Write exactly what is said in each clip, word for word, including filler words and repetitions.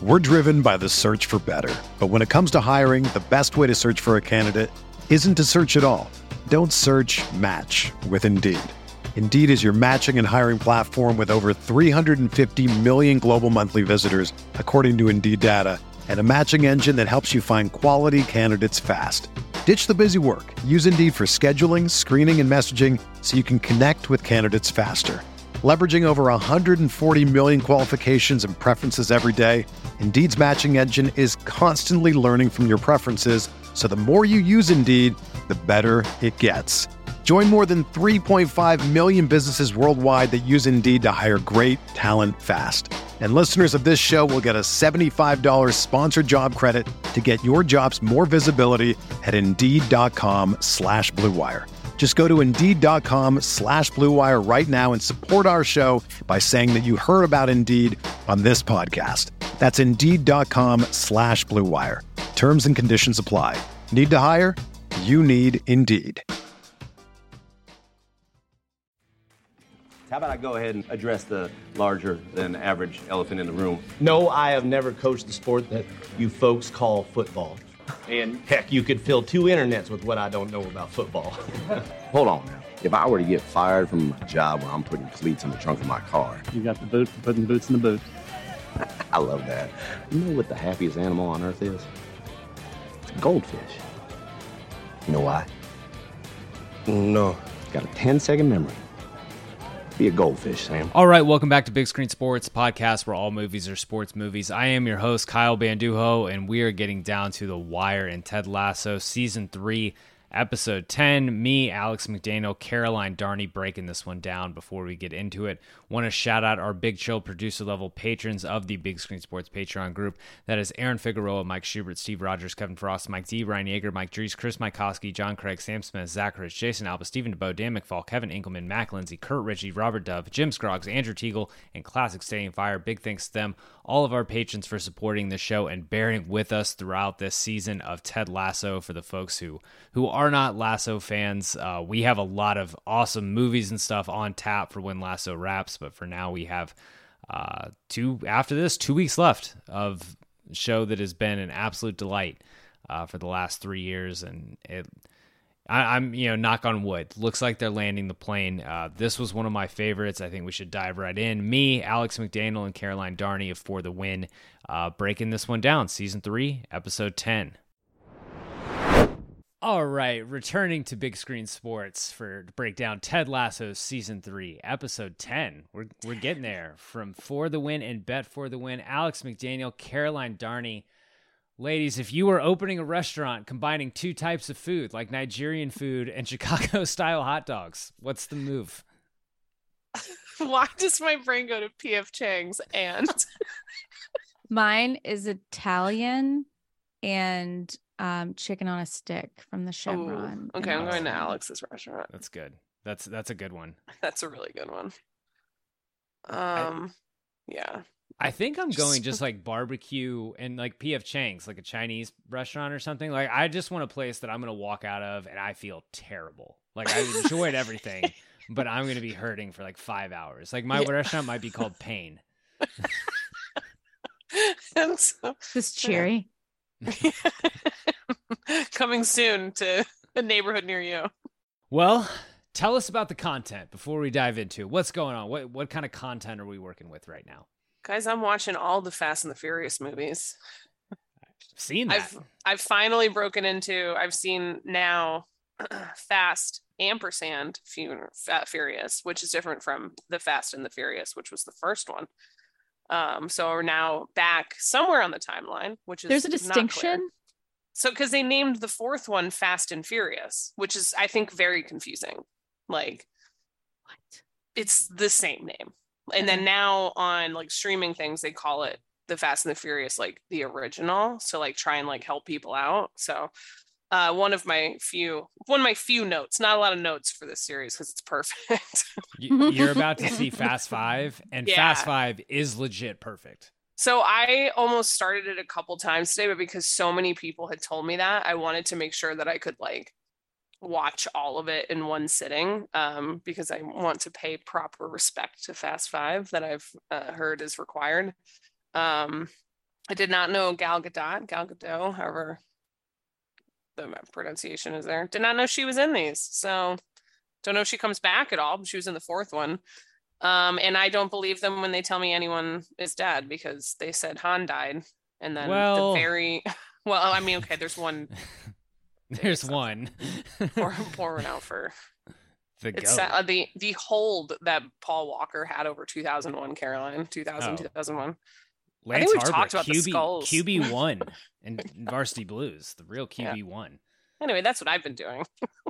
We're driven by the search for better. But when it comes to hiring, the best way to search for a candidate isn't to search at all. Don't search, match with Indeed. Indeed is your matching and hiring platform with over three hundred fifty million global monthly visitors, according to Indeed data, and a matching engine that helps you find quality candidates fast. Ditch the busy work. Use Indeed for scheduling, screening, and messaging so you can connect with candidates faster. Leveraging over one hundred forty million qualifications and preferences every day, Indeed's matching engine is constantly learning from your preferences, so the more you use Indeed, the better it gets. Join more than three point five million businesses worldwide that use Indeed to hire great talent fast. And listeners of this show will get a seventy-five dollars sponsored job credit to get your jobs more visibility at Indeed.com slash Blue Wire. Just go to Indeed.com slash Blue Wire right now and support our show by saying that you heard about Indeed on this podcast. That's Indeed.com slash Blue Wire. Terms and conditions apply. Need to hire? You need Indeed. How about I go ahead and address the larger than average elephant in the room? No, I have never coached the sport that you folks call football. And heck, you could fill two internets with what I don't know about football. Hold on now. If I were to get fired from my job where I'm putting cleats in the trunk of my car. You got the boot for putting boots in the boot. I love that. You know what the happiest animal on earth is? Goldfish. You know why? No. Got a ten second memory. Be a goldfish, Sam. All right, welcome back to Big Screen Sports podcast, where all movies are sports movies. I am your host, Kyle Banduho, and we are getting down to The Wire and Ted Lasso Season three, Episode ten. Me, Alex McDaniel, Caroline Darney breaking this one down before we get into it. Want to shout out our Big Chill producer-level patrons of the Big Screen Sports Patreon group. That is Aaron Figueroa, Mike Schubert, Steve Rogers, Kevin Frost, Mike D, Ryan Yeager, Mike Dries, Chris Mykowski, John Craig, Sam Smith, Zach Rich, Jason Alba, Stephen DeBoe, Dan McFall, Kevin Inkelman, Mac Lindsay, Kurt Ritchie, Robert Dove, Jim Scroggs, Andrew Teagle, and Classic Stadium Fire. Big thanks to them, all of our patrons, for supporting the show and bearing with us throughout this season of Ted Lasso. For the folks who, who are not Lasso fans, uh, we have a lot of awesome movies and stuff on tap for when Lasso wraps, but for now we have uh, two, after this, two weeks left of a show that has been an absolute delight uh, for the last three years, and it, I, I'm, you know, knock on wood, looks like they're landing the plane. Uh, this was one of my favorites. I think we should dive right in. Me, Alex McDaniel, and Caroline Darney of For the Win, uh, breaking this one down. Season three, Episode ten. All right, returning to Big Screen Sports for to break down Ted Lasso's Season three, Episode ten. We're we're getting there. From For the Win and Bet For the Win, Alex McDaniel, Caroline Darney. Ladies, if you were opening a restaurant combining two types of food, like Nigerian food and Chicago-style hot dogs, what's the move? Why does my brain go to P F Chang's and? Mine is Italian and um, chicken on a stick from the Chevron. Ooh, okay, I'm going to Alex's restaurant. That's good. That's that's a good one. That's a really good one. Um, I, yeah. I think I'm going just like barbecue and like P F Chang's, like a Chinese restaurant or something. Like, I just want a place that I'm going to walk out of and I feel terrible. Like, I enjoyed everything, but I'm going to be hurting for like five hours. Like, my yeah. restaurant might be called Pain. And so, this cheery. Coming soon to a neighborhood near you. Well, tell us about the content before we dive into it. What's going on? What what kind of content are we working with right now? Guys, I'm watching all the Fast and the Furious movies. I've seen that. I've I've finally broken into. I've seen now Fast ampersand Furious, which is different from the Fast and the Furious, which was the first one. Um, so we're now back somewhere on the timeline, which is there's a distinction. So, because they named the fourth one Fast and Furious, which is, I think, very confusing. Like, what? It's the same name. And then now on like streaming things, they call it the Fast and the Furious, like the original. So like try and like help people out. So uh, one of my few, one of my few notes, not a lot of notes for this series because it's perfect. You're about to see Fast Five, and yeah. Fast Five is legit perfect. So I almost started it a couple times today, but because so many people had told me that, I wanted to make sure that I could like watch all of it in one sitting, um, because I want to pay proper respect to Fast Five that I've uh, heard is required. Um, I did not know Gal Gadot, Gal Gadot, however the pronunciation is there. Did not know she was in these. So don't know if she comes back at all. She was in the fourth one. Um, and I don't believe them when they tell me anyone is dead, because they said Han died. And then well, the very, well, I mean, okay, there's one. There's one. pour, pour one out for the it's uh, the the hold that Paul Walker had over two thousand one, Caroline, two thousand, oh. two thousand one. Lance I think we've Harbor, talked about Q B, the skulls. Q B one and Varsity Blues, the real Q B one. Yeah. Anyway, that's what I've been doing.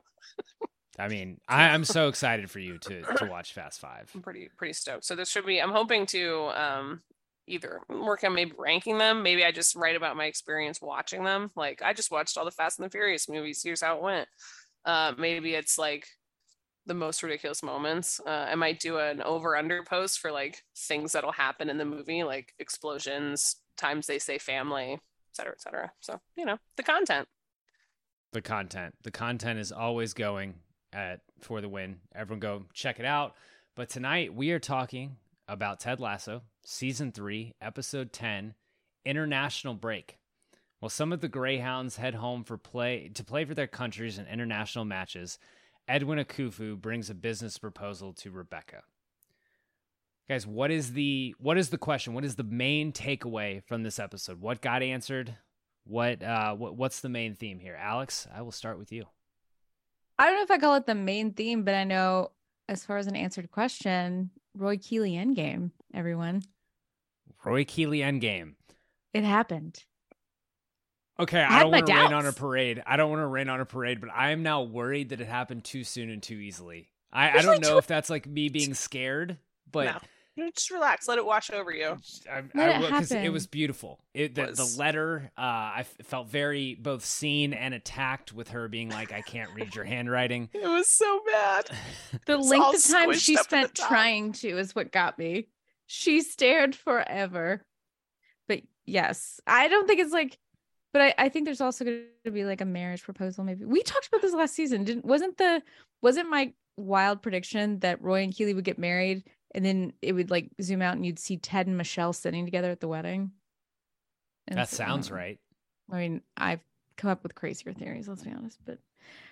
I mean, I, I'm so excited for you to to watch Fast Five. I'm pretty pretty stoked. So this should be. I'm hoping to um either work on maybe ranking them. Maybe I just write about my experience watching them. Like, I just watched all the Fast and the Furious movies. Here's how it went. Uh, maybe it's like the most ridiculous moments. Uh, I might do an over under post for like things that'll happen in the movie, like explosions, times they say family, et cetera, et cetera. So, you know, the content. The content. The content is always going at For the Win. Everyone go check it out. But tonight we are talking about Ted Lasso, season three, episode ten, International Break. While some of the Greyhounds head home for play to play for their countries in international matches, Edwin Akufu brings a business proposal to Rebecca. Guys, what is the what is the question? What is the main takeaway from this episode? What got answered? What uh what, what's the main theme here? Alex, I will start with you. I don't know if I call it the main theme, but I know as far as an answered question, Roy Keeley Endgame, everyone. Roy Keeley Endgame. It happened. Okay, I, I don't want to rain on a parade. I don't want to rain on a parade, but I am now worried that it happened too soon and too easily. I, I don't know too- if that's like me being scared, but no. Just relax. Let it wash over you. I, I, because it was beautiful. It, the, the letter, uh, I felt very both seen and attacked with her being like, I can't read your handwriting. It was so bad. The length of time she spent trying to is what got me. She stared forever. But yes, I don't think it's like, but I, I think there's also going to be like a marriage proposal. Maybe we talked about this last season. Didn't, wasn't the, wasn't my wild prediction that Roy and Keeley would get married? And then it would like zoom out and you'd see Ted and Michelle sitting together at the wedding. And that so, sounds um, right. I mean, I've come up with crazier theories, let's be honest. But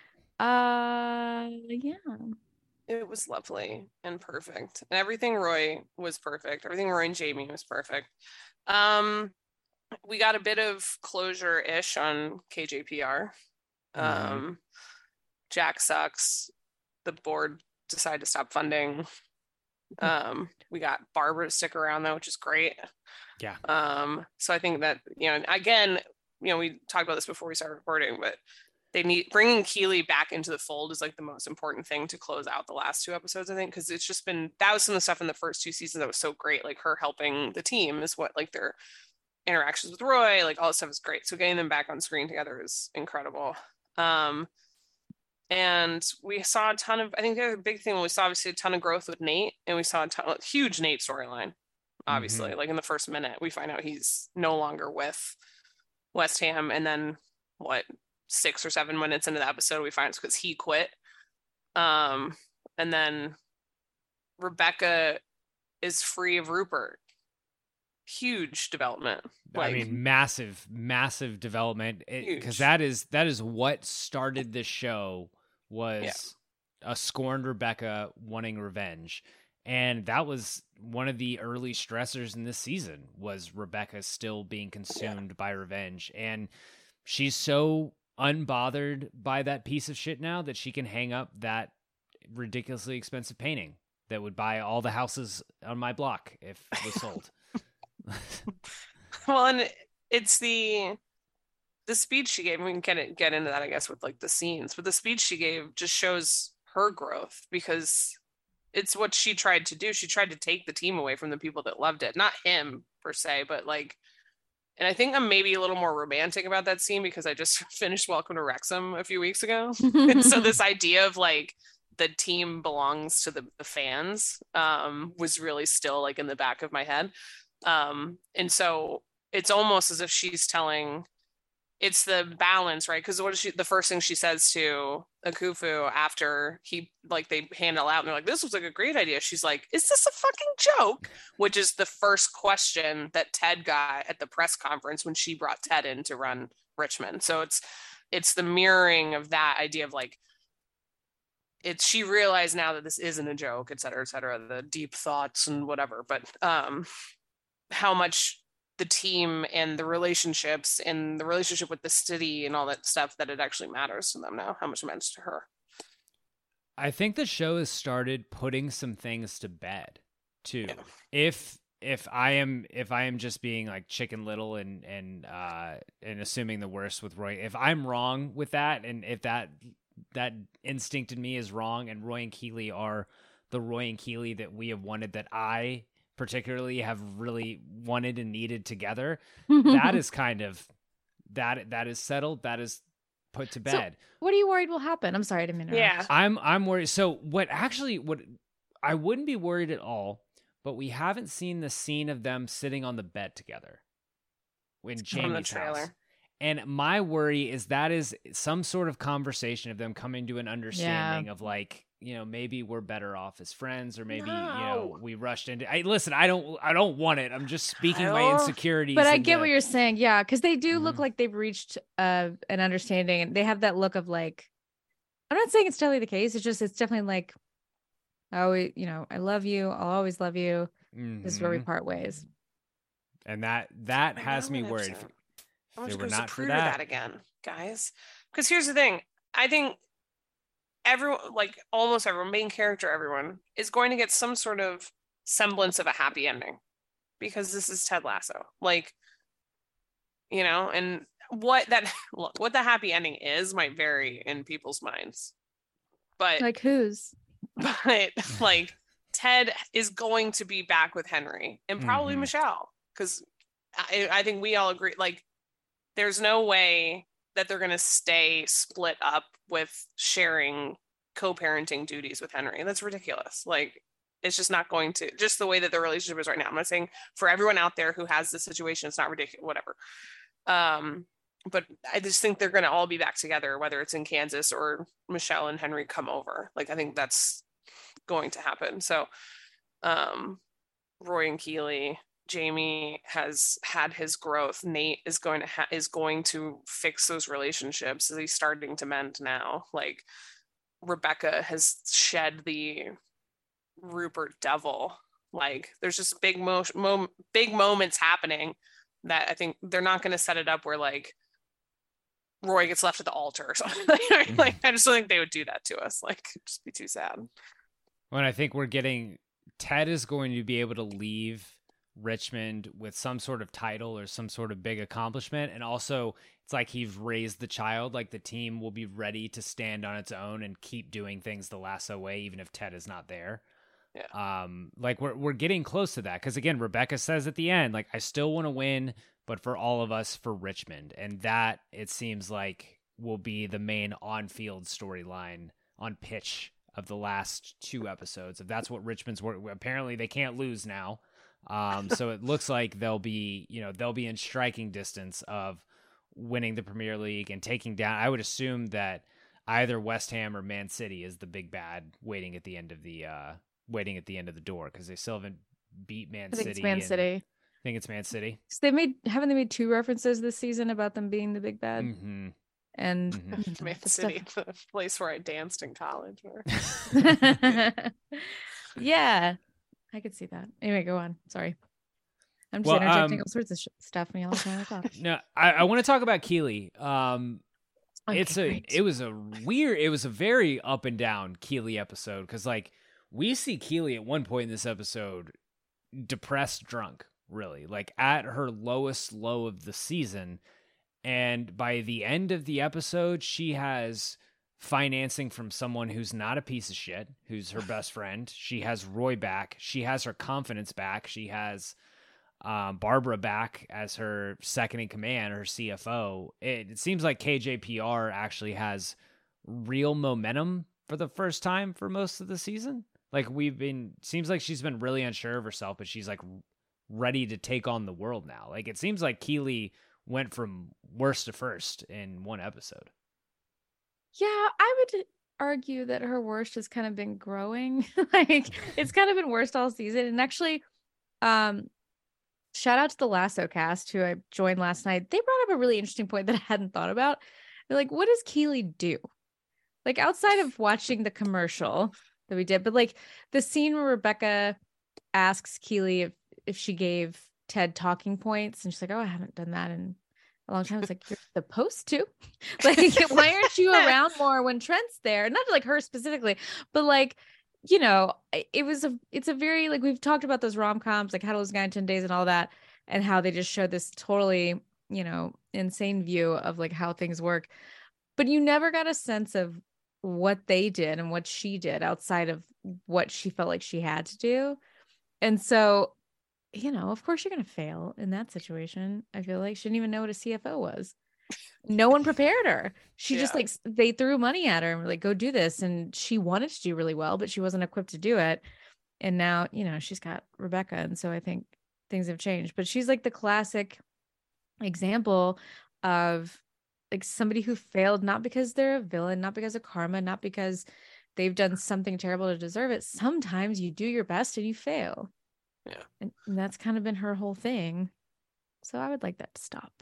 uh yeah. It was lovely and perfect. And everything Roy was perfect. Everything Roy and Jamie was perfect. Um, we got a bit of closure-ish on K J P R. Mm-hmm. Um, Jack sucks. The board decided to stop funding. Um, we got Barbara to stick around though, which is great. Yeah. Um, so I think that, you know, again, you know, we talked about this before we started recording, but they need bringing Keeley back into the fold is like the most important thing to close out the last two episodes, I think, because it's just been, that was some of the stuff in the first two seasons that was so great. Like her helping the team is what, like their interactions with Roy, like all this stuff is great. So getting them back on screen together is incredible. Um, And we saw a ton of, I think the other big thing, we saw obviously a ton of growth with Nate, and we saw a ton, a huge Nate storyline, obviously. Mm-hmm. Like in the first minute, we find out he's no longer with West Ham. And then what, six or seven minutes into the episode, we find it's because he quit. Um, and then Rebecca is free of Rupert. Huge development. Like, I mean, massive, massive development. Because that is that is what started this show. Was yeah. a scorned Rebecca wanting revenge. And that was one of the early stressors in this season, was Rebecca still being consumed yeah. by revenge. And she's so unbothered by that piece of shit now that she can hang up that ridiculously expensive painting that would buy all the houses on my block if it was sold. Well, and it's the... the speech she gave, we can get it, get into that, I guess, with like the scenes, but the speech she gave just shows her growth, because it's what she tried to do. She tried to take the team away from the people that loved it. Not him per se, but like, and I think I'm maybe a little more romantic about that scene because I just finished Welcome to Wrexham a few weeks ago. And so this idea of like the team belongs to the, the fans um, was really still like in the back of my head. Um, and so it's almost as if she's telling it's the balance, right? Because what is she, the first thing she says to Akufu after he, like, they hand it out and they're like, this was like a great idea. She's like, is this a fucking joke? Which is the first question that Ted got at the press conference when she brought Ted in to run Richmond. So it's, it's the mirroring of that idea of like, it's, she realized now that this isn't a joke, et cetera, et cetera, the deep thoughts and whatever, but um, how much the team and the relationships and the relationship with the city and all that stuff, that it actually matters to them now, how much it meant to her. I think the show has started putting some things to bed too. Yeah. If if I am if I am just being like Chicken Little and and uh and assuming the worst with Roy, if I'm wrong with that, and if that that instinct in me is wrong, and Roy and Keeley are the Roy and Keeley that we have wanted, that I particularly have really wanted and needed together, that is kind of that that is settled, that is put to bed. So what are you worried will happen? I'm sorry to interrupt. Yeah, I'm I'm worried. So what actually what I wouldn't be worried at all, but we haven't seen the scene of them sitting on the bed together in Jamie's house. And my worry is that is some sort of conversation of them coming to an understanding yeah. of like, you know, maybe we're better off as friends, or maybe, no. you know, we rushed into, I listen, I don't, I don't want it. I'm just speaking my insecurities. But I get the, what you're saying. Yeah. Cause they do mm-hmm. look like they've reached uh, an understanding, and they have that look of like, I'm not saying it's totally the case. It's just, it's definitely like, I always, you know, I love you. I'll always love you. Mm-hmm. This is where we part ways. And that, that has me worried. I'm just going to prove that. that again, guys. Because here's the thing. I think everyone, like almost everyone, main character, everyone is going to get some sort of semblance of a happy ending, because this is Ted Lasso. Like, you know, and what that, look, what the happy ending is might vary in people's minds. But like whose? But like Ted is going to be back with Henry and probably mm-hmm. Michelle. Because I, I think we all agree, like, there's no way that they're going to stay split up with sharing co-parenting duties with Henry. That's ridiculous. Like, it's just not going to, just the way that their relationship is right now. I'm not saying for everyone out there who has this situation, it's not ridiculous, whatever. Um, but I just think they're going to all be back together, whether it's in Kansas or Michelle and Henry come over. Like, I think that's going to happen. So, um, Roy and Keeley, Jamie has had his growth. Nate is going to ha- is going to fix those relationships. He's starting to mend now. Like, Rebecca has shed the Rupert devil. Like, there's just big mo-, mo- big moments happening that I think they're not going to set it up where like Roy gets left at the altar or something. Like, I just don't think they would do that to us. Like, it'd just be too sad. Well, I think we're getting, Ted is going to be able to leave Richmond with some sort of title or some sort of big accomplishment, and also it's like he's raised the child. Like, the team will be ready to stand on its own and keep doing things the Lasso way, even if Ted is not there. Yeah. Um, like we're we're getting close to that, because again, Rebecca says at the end, like, I still want to win, but for all of us, for Richmond, and that, it seems like, will be the main on-field storyline on pitch of the last two episodes. If that's what Richmond's work, apparently they can't lose now. Um, so it looks like they'll be, you know, they'll be in striking distance of winning the Premier League and taking down. I would assume that either West Ham or Man City is the big bad waiting at the end of the uh, waiting at the end of the door, because they still haven't beat Man I think City. It's Man City. I think it's Man City. So they made haven't they made two references this season about them being the big bad? Mm-hmm. And mm-hmm. Man City, the place where I danced in college. Yeah. I could see that. Anyway, go on. Sorry. I'm just well, interjecting um, all sorts of sh- stuff me all the time. I thought. No, I, I want to talk about Keeley. Um, okay, it's a, great. it was a weird, it was a very up and down Keeley episode, because like we see Keeley at one point in this episode depressed, drunk, really, like at her lowest low of the season, and by the end of the episode, she has financing from someone who's not a piece of shit, who's her best friend. She has Roy back. She has her confidence back. She has um, Barbara back as her second in command, her C F O. It, it seems like K J P R actually has real momentum for the first time for most of the season. Like, we've been, seems like she's been really unsure of herself, but she's like ready to take on the world now. Like, it seems like Keeley went from worst to first in one episode. Yeah, I would argue that her worst has kind of been growing. Like it's kind of been worst all season. And actually, um, shout out to the Lasso cast who I joined last night. They brought up a really interesting point that I hadn't thought about. They're like, what does Keeley do? Like outside of watching the commercial that we did, but like the scene where Rebecca asks Keeley if, if she gave Ted talking points, and she's like, oh, I haven't done that in a long time. It's like, you're supposed to. Like, why aren't you around more when Trent's there? Not like her specifically, but like, you know, it was a, it's a very, like, we've talked about those rom-coms, like How to Lose a Guy in ten days and all that, and how they just show this totally, you know, insane view of like how things work. But you never got a sense of what they did and what she did outside of what she felt like she had to do. And so, you know, of course you're going to fail in that situation. I feel like she didn't even know what a C F O was. No one prepared her. She yeah. just like, they threw money at her and were like, go do this. And she wanted to do really well, but she wasn't equipped to do it. And now, you know, she's got Rebecca. And so I think things have changed, but she's like the classic example of like somebody who failed, not because they're a villain, not because of karma, not because they've done something terrible to deserve it. Sometimes you do your best and you fail. Yeah. And, and that's kind of been her whole thing. So I would like that to stop.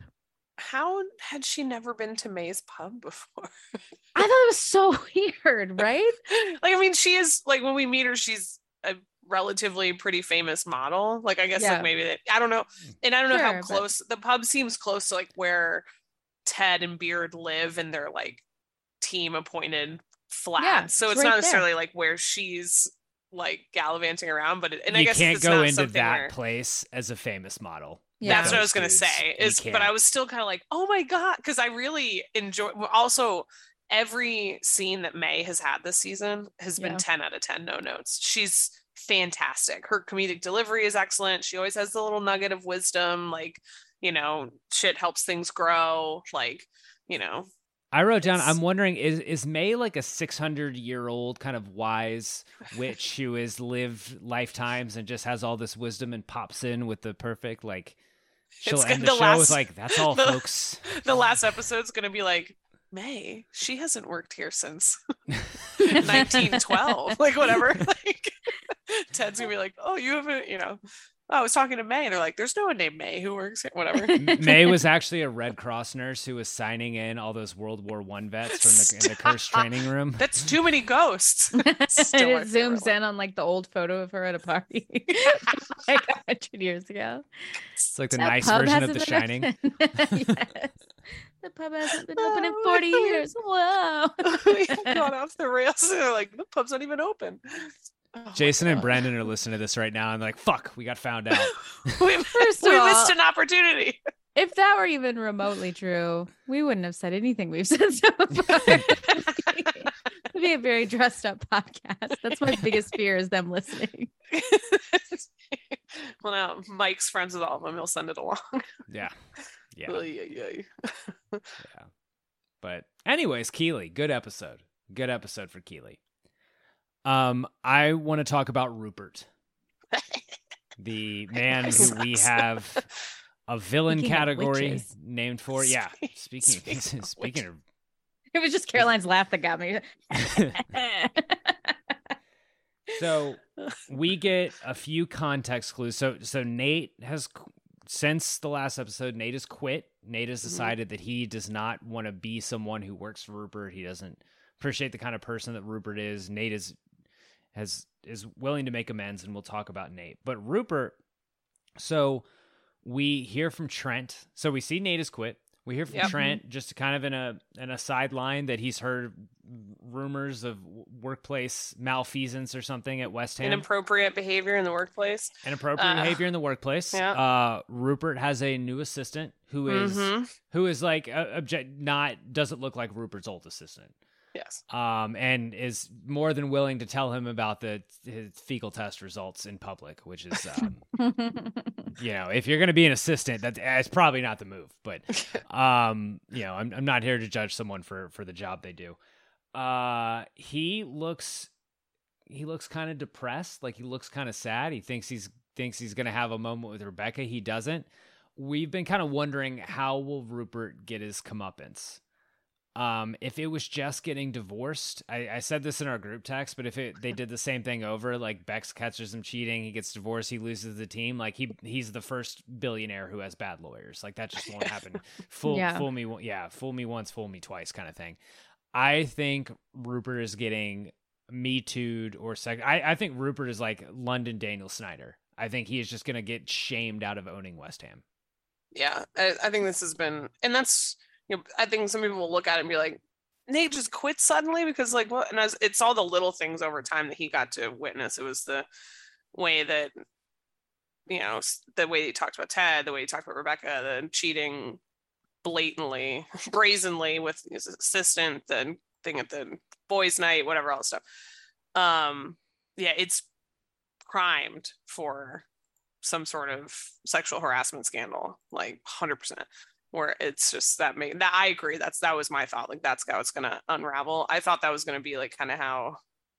How had she never been to May's pub before? I thought it was so weird, right? Like, I mean, she is like, when we meet her, she's a relatively pretty famous model. Like, I guess yeah. like maybe they, I don't know. And I don't know sure, how close but... the pub seems close to like where Ted and Beard live in their like team appointed flat. Yeah, so it's, it's right not necessarily there. Like where she's like gallivanting around, but it, and you I guess can't it's go not into that where... place as a famous model. Yeah. That's what I was gonna say. Is but I was still kind of like, oh my god, because I really enjoy. Also, every scene that May has had this season has been yeah. ten out of ten. No notes. She's fantastic. Her comedic delivery is excellent. She always has the little nugget of wisdom, like, you know, shit helps things grow. Like, you know. I wrote down, I'm wondering, is is May like a six hundred year old kind of wise witch who has lived lifetimes and just has all this wisdom and pops in with the perfect, like, she'll it's end the, the show last, with like, that's all, the, folks. The last episode's going to be like, May, she hasn't worked here since nineteen twelve, like whatever. Like, Ted's going to be like, oh, you haven't, you know. Oh, I was talking to May, and they're like, there's no one named May who works here, whatever. May was actually a Red Cross nurse who was signing in all those World War One vets from the, in the cursed training room. That's too many ghosts. And it zooms in on like the old photo of her at a party like a hundred years ago. It's like the that nice version of The Shining. Yes. The pub hasn't been open in forty years. Whoa. We've gone off the rails. They're like, the pub's not even open. Oh Jason and Brandon are listening to this right now and like, fuck, we got found out. we First we all, missed an opportunity. If that were even remotely true, we wouldn't have said anything we've said so far. It'd be a very dressed up podcast. That's my biggest fear, is them listening. Well, now Mike's friends with all of them. He'll send it along. Yeah. Yeah. Oy, oy, oy. Yeah. But anyways, Keeley, good episode. Good episode for Keeley. Um, I want to talk about Rupert, the man who we have a villain speaking category named for. Yeah, speaking speaking, speaking of, it was just Caroline's laugh that got me. So we get a few context clues. So so Nate has, since the last episode, Nate has quit. Nate has decided mm-hmm. that he does not want to be someone who works for Rupert. He doesn't appreciate the kind of person that Rupert is. Nate is. Has is willing to make amends, and we'll talk about Nate. But Rupert, so we hear from Trent. So we see Nate has quit. We hear from yep. Trent, just kind of in a in a sideline, that he's heard rumors of workplace malfeasance or something at West Ham. Inappropriate behavior in the workplace. Inappropriate uh, behavior in the workplace. Yeah. Uh, Rupert has a new assistant who is mm-hmm. who is like uh, object not doesn't look like Rupert's old assistant. Yes. Um, and is more than willing to tell him about the his fecal test results in public, which is, um, you know, if you're going to be an assistant, that's it's probably not the move. But, um, you know, I'm I'm not here to judge someone for for the job they do. Uh, he looks he looks kind of depressed, like he looks kind of sad. He thinks he's thinks he's going to have a moment with Rebecca. He doesn't. we've been kind of wondering, how will Rupert get his comeuppance? Um, if it was just getting divorced, I, I said this in our group text, but if it, they did the same thing over, like Bex catches him cheating, he gets divorced, he loses the team. Like he, he's the first billionaire who has bad lawyers. Like that just won't happen. Fool, yeah. fool me. Yeah. Fool me once, fool me twice kind of thing. I think Rupert is getting Me Too'd or sec. I, I think Rupert is like London Daniel Snyder. I think he is just going to get shamed out of owning West Ham. Yeah. I, I think this has been, and that's, you know, I think some people will look at it and be like, Nate just quit suddenly because like what? And as, it's all the little things over time that he got to witness. It was the way that, you know, the way he talked about Ted, the way he talked about Rebecca, the cheating blatantly, brazenly with his assistant, the thing at the boys' night, whatever, all this stuff. Um, yeah, it's primed for some sort of sexual harassment scandal, like one hundred percent. Where it's just that made that I agree. That's that was my thought. Like that's how it's gonna unravel. I thought that was gonna be like kind of how,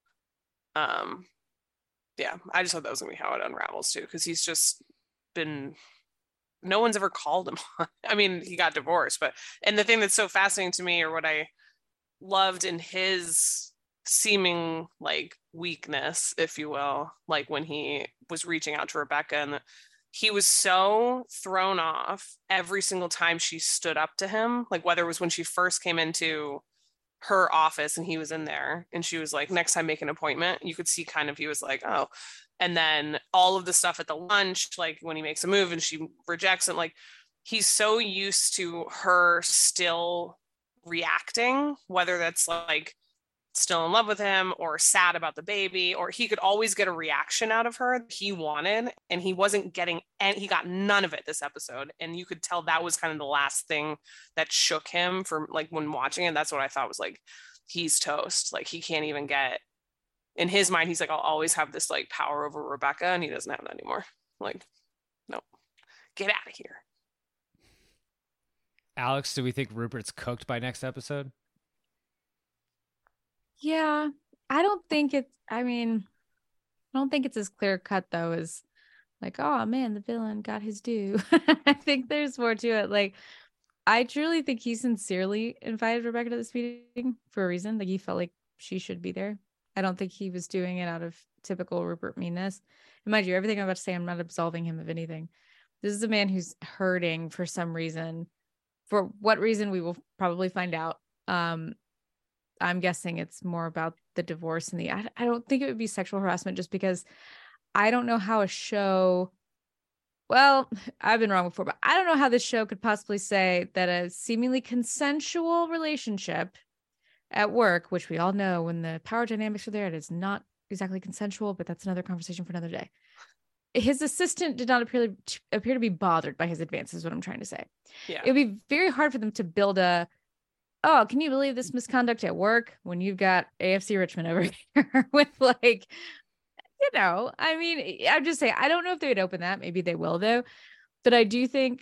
um, yeah. I just thought that was gonna be how it unravels too, because he's just been. No one's ever called him on. I mean, he got divorced, but and the thing that's so fascinating to me, or what I loved in his seeming like weakness, if you will, like when he was reaching out to Rebecca and. The, he was so thrown off every single time she stood up to him, like whether it was when she first came into her office and he was in there and she was like, next time make an appointment. You could see kind of, he was like, oh, and then all of the stuff at the lunch, like when he makes a move and she rejects it, like he's so used to her still reacting, whether that's like still in love with him or sad about the baby, or he could always get a reaction out of her he wanted, and he wasn't getting, and he got none of it this episode. And you could tell that was kind of the last thing that shook him for like when watching it. That's what I thought was like, he's toast. Like he can't even get, in his mind, he's like, I'll always have this like power over Rebecca, and he doesn't have that anymore. Like, no, get out of here. Alex, do we think Rupert's cooked by next episode? Yeah, I don't think it's, I mean, I don't think it's as clear cut though as like, oh man, the villain got his due. I think there's more to it. Like, I truly think he sincerely invited Rebecca to this meeting for a reason. Like, he felt like she should be there. I don't think he was doing it out of typical Rupert meanness. And mind you, everything I'm about to say, I'm not absolving him of anything. This is a man who's hurting for some reason. For what reason, we will probably find out. Um, I'm guessing it's more about the divorce and the, I, I don't think it would be sexual harassment, just because I don't know how a show, well, I've been wrong before, but I don't know how this show could possibly say that a seemingly consensual relationship at work, which we all know when the power dynamics are there, it is not exactly consensual, but that's another conversation for another day. His assistant did not appear to, appear to be bothered by his advances, is what I'm trying to say. Yeah. It would be very hard for them to build a, oh, can you believe this misconduct at work when you've got A F C Richmond over here with like, you know, I mean, I'm just saying, I don't know if they would open that. Maybe they will though. But I do think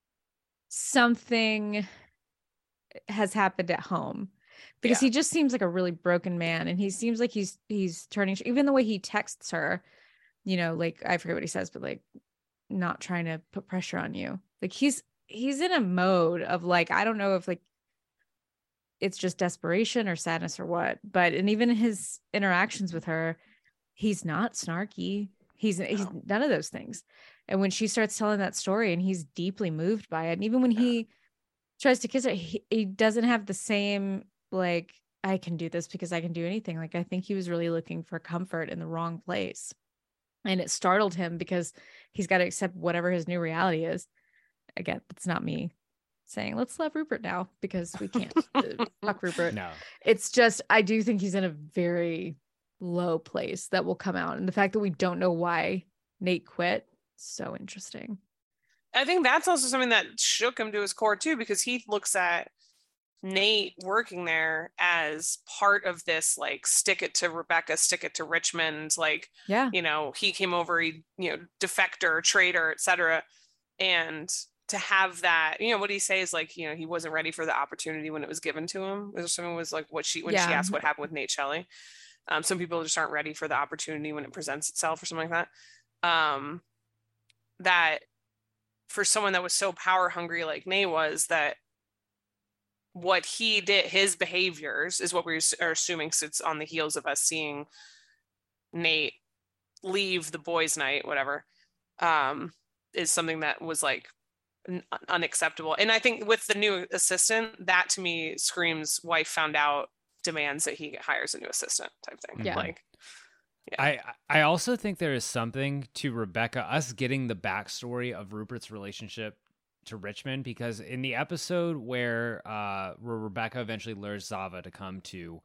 something has happened at home, because yeah. he just seems like a really broken man. And he seems like he's, he's turning, even the way he texts her, you know, like, I forget what he says, but like not trying to put pressure on you. Like he's, he's in a mode of like, I don't know if like, it's just desperation or sadness or what, but, and even his interactions with her, he's not snarky. He's, no. he's none of those things. And when she starts telling that story and he's deeply moved by it, and even when yeah. he tries to kiss her, he, he doesn't have the same, like, I can do this because I can do anything. Like, I think he was really looking for comfort in the wrong place. And it startled him because he's got to accept whatever his new reality is. Again, it's not me saying let's love Rupert now, because we can't. Fuck Rupert. No, it's just, I do think he's in a very low place that will come out, and the fact that we don't know why Nate quit, so interesting. I think that's also something that shook him to his core too, because he looks at Nate working there as part of this, like, stick it to Rebecca, stick it to Richmond, like, yeah, you know, he came over, he, you know, defector, traitor, et cetera. And to have that, you know, what he says, like, you know, he wasn't ready for the opportunity when it was given to him. Or someone was like, what she, when yeah. she asked what happened with Nate Shelley. Um, some people just aren't ready for the opportunity when it presents itself or something like that. Um, that for someone that was so power hungry like Nate was, that what he did, his behaviors is what we are assuming sits on the heels of us seeing Nate leave the boys' night, whatever, um, is something that was like un- unacceptable. And I think with the new assistant, that to me screams wife found out, demands that he hires a new assistant type thing. Yeah. Like, yeah. I I also think there is something to Rebecca, us getting the backstory of Rupert's relationship to Richmond, because in the episode where uh where Rebecca eventually lures Zava to come to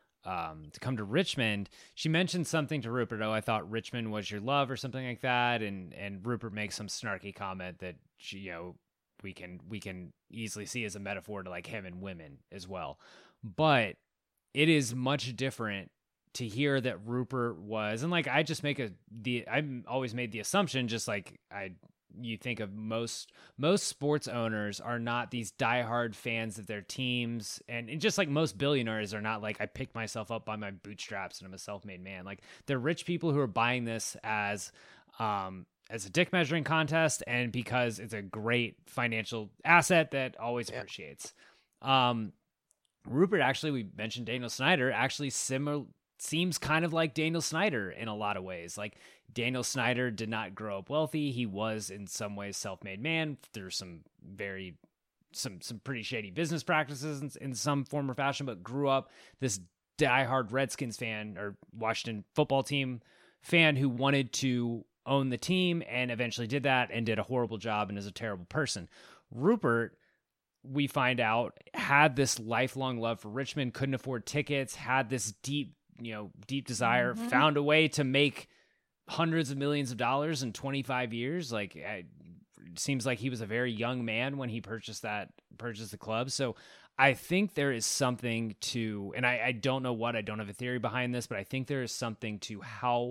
um to come to Richmond, she mentioned something to Rupert. Oh, I thought Richmond was your love or something like that, and and Rupert makes some snarky comment that she, you know, we can we can easily see as a metaphor to like him and women as well. But it is much different to hear that Rupert was, and like I just make a the I'm always made the assumption, just like I you think of most most sports owners are not these diehard fans of their teams, and, and just like most billionaires are not like I picked myself up by my bootstraps and I'm a self-made man. Like they're rich people who are buying this as um as a dick measuring contest, and because it's a great financial asset that always Yeah. appreciates. Um, Rupert, actually, we mentioned Daniel Snyder, actually similar seems kind of like Daniel Snyder in a lot of ways. Like Daniel Snyder did not grow up wealthy. He was in some ways self-made man through some very some some pretty shady business practices in, in some form or fashion, but grew up this diehard Redskins fan or Washington football team fan who wanted to own the team and eventually did that and did a horrible job and is a terrible person. Rupert, we find out, had this lifelong love for Richmond, couldn't afford tickets, had this deep, you know, deep desire, mm-hmm. found a way to make hundreds of millions of dollars in twenty-five years. Like, it seems like he was a very young man when he purchased that, purchased the club. So I think there is something to, and I, I don't know what, I don't have a theory behind this, but I think there is something to how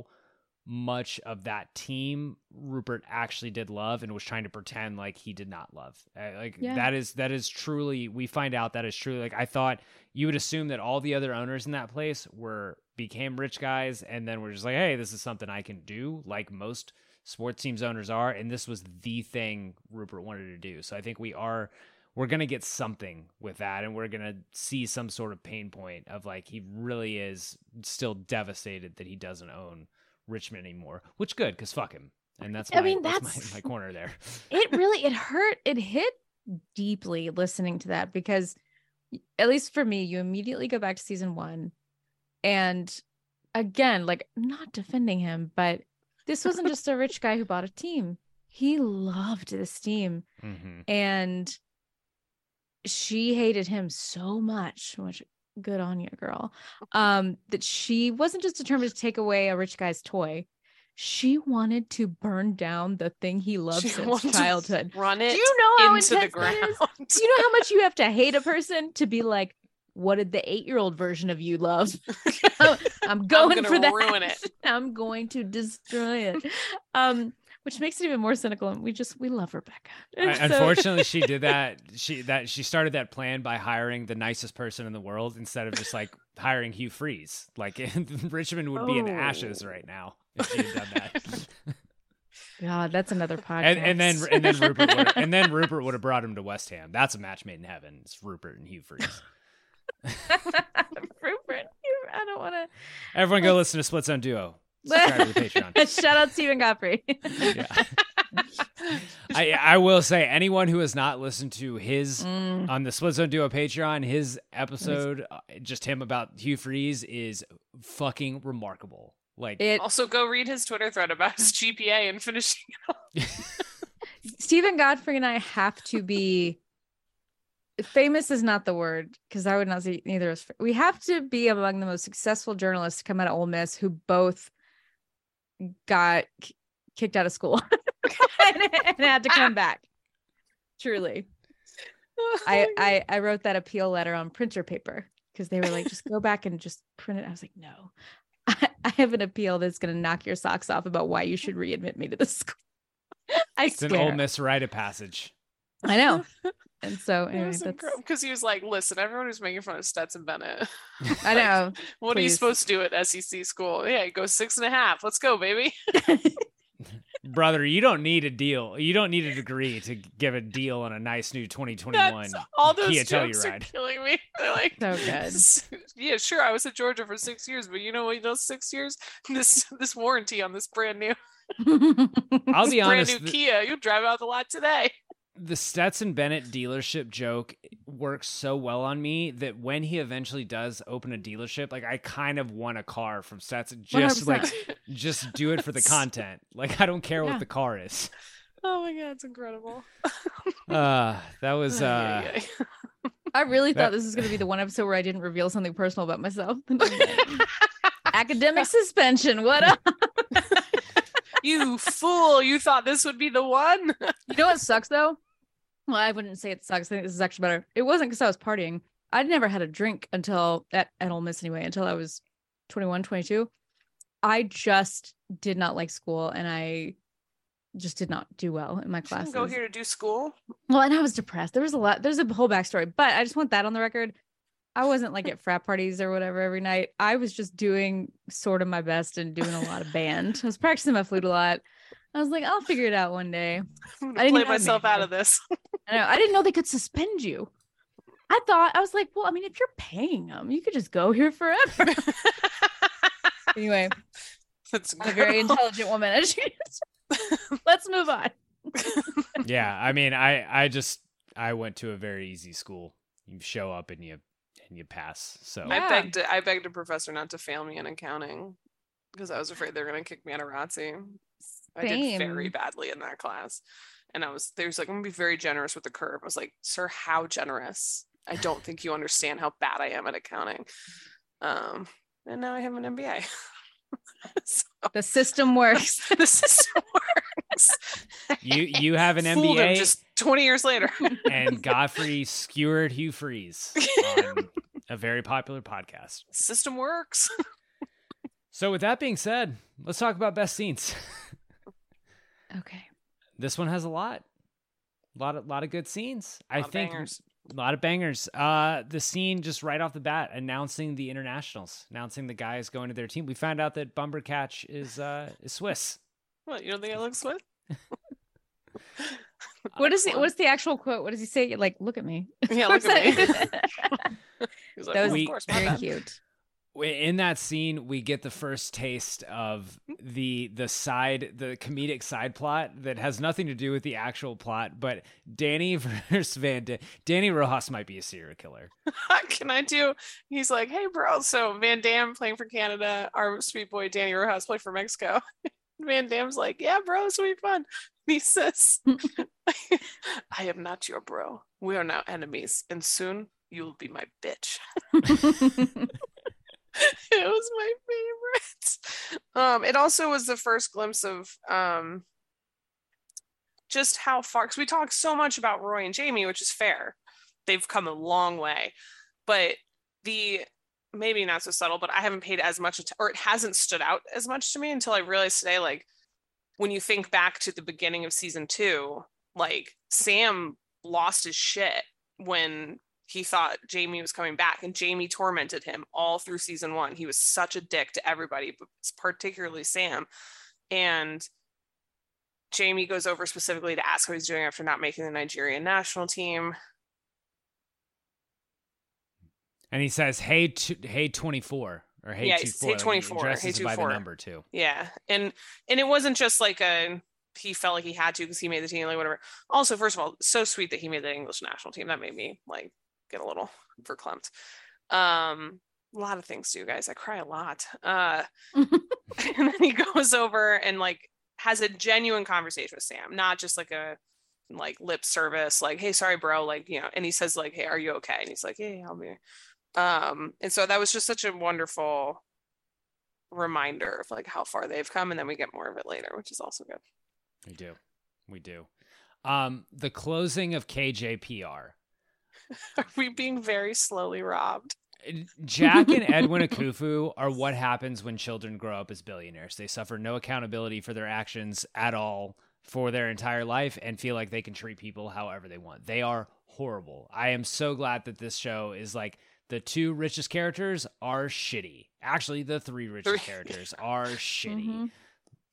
much of that team Rupert actually did love and was trying to pretend like he did not love. Like yeah. that is, that is truly, we find out that is truly, like, I thought you would assume that all the other owners in that place were, became rich guys. And then we're just like, hey, this is something I can do, like most sports teams owners are. And this was the thing Rupert wanted to do. So I think we are, we're going to get something with that. And we're going to see some sort of pain point of like, he really is still devastated that he doesn't own Richmond anymore, which good, because fuck him. And that's my, I mean, that's, that's my, my corner there. It really, it hurt. It hit deeply listening to that, because at least for me, you immediately go back to season one. And again, like, not defending him, but this wasn't just a rich guy who bought a team. He loved this team. Mm-hmm. And she hated him so much, which good on you, girl, um, that she wasn't just determined to take away a rich guy's toy. She wanted to burn down the thing he loved she since childhood. Run it. Do you know how into the ground? Do you know how much you have to hate a person to be like, what did the eight-year-old version of you love? I'm going I'm for that. Ruin it. I'm going to destroy it. Um, which makes it even more cynical. And we just, we love Rebecca. So... Unfortunately, she did that. She that she started that plan by hiring the nicest person in the world instead of just like hiring Hugh Freeze. Like Richmond would oh. be in ashes right now if she had done that. God, that's another podcast. And, and then and then Rupert would and then Rupert would have brought him to West Ham. That's a match made in heaven. It's Rupert and Hugh Freeze. Rupert, I don't want to. Everyone, go listen to Split Zone Duo. Subscribe to the Patreon. Shout out Stephen Godfrey. Yeah. I I will say, anyone who has not listened to his mm. on the Split Zone Duo Patreon, his episode, uh, just him about Hugh Freeze, is fucking remarkable. Like, it, also go read his Twitter thread about his G P A and finishing it up. Stephen Godfrey and I have to be famous is not the word, because I would not say neither of us. We have to be among the most successful journalists to come out of Ole Miss who both got k- kicked out of school and, and had to come back. Truly. I, I I wrote that appeal letter on printer paper because they were like, just go back and just print it. I was like, no, I, I have an appeal that's going to knock your socks off about why you should readmit me to the school. I it's swear. An Ole Miss rite of passage. I know. And so anyway, that's because he was like, listen, everyone who's making fun of Stetson Bennett. I know. What Please. Are you supposed to do at S E C school? Yeah, go six and a half. Let's go, baby. Brother, you don't need a deal. You don't need a degree to give a deal on a nice new twenty twenty-one That's, all those Kia jokes Telluride. are killing me. They're like, so good. Yeah, sure. I was at Georgia for six years, but you know what? Those six years, this this warranty on this brand new, I'll be brand honest. new The, Kia, you drive out the lot today. the Stetson Bennett dealership joke works so well on me that when he eventually does open a dealership, like I kind of want a car from Stetson. Just one hundred percent. like, just do it for the content. Like I don't care Yeah. what the car is. Oh my god, it's incredible. Uh, that was uh. Ay, ay, ay. I really That- thought this was going to be the one episode where I didn't reveal something personal about myself. Academic suspension. What up? You fool! You thought this would be the one. You know what sucks though? Well, I wouldn't say it sucks. I think this is actually better. It wasn't because I was partying. I'd never had a drink until at, at Ole Miss anyway, until I was twenty-one, twenty-two. I just did not like school and I just did not do well in my You classes. didn't go here to do school. Well, and I was depressed. There was a lot, there's a whole backstory, but I just want that on the record. I wasn't like at frat parties or whatever every night. I was just doing sort of my best and doing a lot of band. I was practicing my flute a lot. I was like, I'll figure it out one day. I'm I gonna didn't play even have a myself out major. of this. I know. I didn't know they could suspend you. I thought, I was like, well, I mean, if you're paying them, you could just go here forever. Anyway, That's I'm a very intelligent woman. Let's move on. Yeah, I mean, I, I just, I went to a very easy school. You show up and you, and you pass. So I Yeah. begged I begged a professor not to fail me in accounting because I was afraid they were going to kick me out of R O T C. I did very Same. badly in that class. And I was, they was like, I'm going to be very generous with the curve. I was like, sir, how generous? I don't think you understand how bad I am at accounting. Um, and now I have an M B A. So The system works. the system works. you, you have an Fooled him M B A just twenty years later. and Godfrey skewered Hugh Freeze on a very popular podcast. System works. So with that being said, let's talk about best scenes. Okay. This one has a lot, a lot of, lot of good scenes. I Lot of think bangers. a lot of bangers. Uh, the scene just right off the bat, announcing the internationals, announcing the guys going to their team. We found out that Bumbercatch is uh is Swiss. What, you don't think I look sweat? What is it? What's the actual quote? What does he say? Like, look at me. Yeah, look at me. He's like, That "Well, was of We- course, my very bad." cute. In that scene, we get the first taste of the the side, the comedic side plot that has nothing to do with the actual plot. But Danny versus Van Dam. Danny Rojas might be a serial killer. Can I do? He's like, hey, bro. So Van Damme playing for Canada, our sweet boy Danny Rojas played for Mexico. Van Damme's like, yeah, bro, it's gonna be fun. He says, I am not your bro. We are now enemies, and soon you will be my bitch. It was my favorite. Um, it also was the first glimpse of um just how far, because we talk so much about Roy and Jamie, which is fair. They've come a long way, but the maybe not so subtle, but I haven't paid as much att- or it hasn't stood out as much to me until I realized today, like when you think back to the beginning of season two, like Sam lost his shit when he thought Jamie was coming back, and Jamie tormented him all through season one. He was such a dick to everybody, but particularly Sam. And Jamie goes over specifically to ask how he's doing after not making the Nigerian national team. And he says, "Hey, t- hey, twenty-four." Or hey, Yeah, two he's- four. hey, Like, he twenty-four, addresses hey, it by the twenty-four. number too. Yeah. And and it wasn't just like a he felt like he had to because he made the team, like whatever. Also, first of all, so sweet that he made the English national team. That made me like get a little verklempt. Um, a lot of things do, guys. I cry a lot. Uh, and then he goes over and like has a genuine conversation with Sam, not just like a like lip service, like, hey, sorry, bro, like, you know, and he says like, hey, are you okay? And he's like, hey, I'll be. Um, and so that was just such a wonderful reminder of like how far they've come, and then we get more of it later, which is also good. We do, we do. Um, the closing of K J P R. Are we being very slowly robbed? Jack and Edwin Akufu are what happens when children grow up as billionaires. They suffer no accountability for their actions at all for their entire life and feel like they can treat people however they want. They are horrible. I am so glad that this show is like the two richest characters are shitty. Actually, the three richest Three. characters are shitty. Mhm.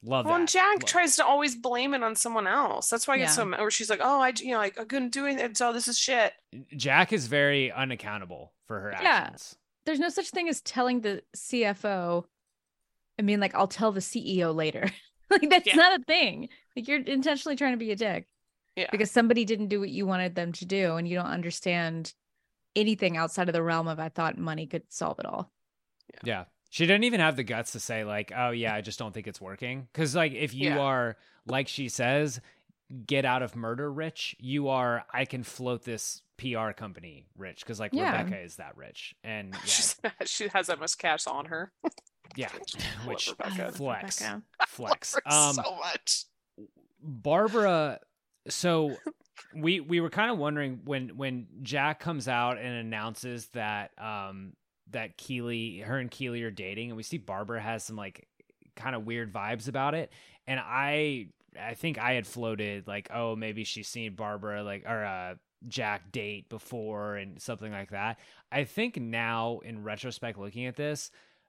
Love well, that. And Jack Love. tries to always blame it on someone else. That's why I get Yeah. so mad. Or she's like, "Oh, I, you know, like I couldn't do anything. So this is shit." Jack is very unaccountable for her Yeah. actions. There's no such thing as telling the C F O. I mean, like, I'll tell the C E O later. Like, that's Yeah. not a thing. Like, you're intentionally trying to be a dick. Yeah. Because somebody didn't do what you wanted them to do, and you don't understand anything outside of the realm of I thought money could solve it all. Yeah. yeah. She didn't even have the guts to say, like, oh, yeah, I just don't think it's working. Because, like, if you Yeah. are, like she says, get out of murder rich, you are, I can float this P R company rich. Because, like, Yeah. Rebecca is that rich. And, yeah. She's, she has that much cash on her. yeah. Love Which, Rebecca. flex. Rebecca. Flex. I love Um, her so much. Barbara, so we we were kind of wondering when when Jack comes out and announces that um that Keeley, her and Keeley are dating, and we see Barbara has some like kind of weird vibes about it, and I I think I had floated like, oh, maybe she's seen Barbara like or uh Jack date before and something like that. I think now in retrospect, looking at this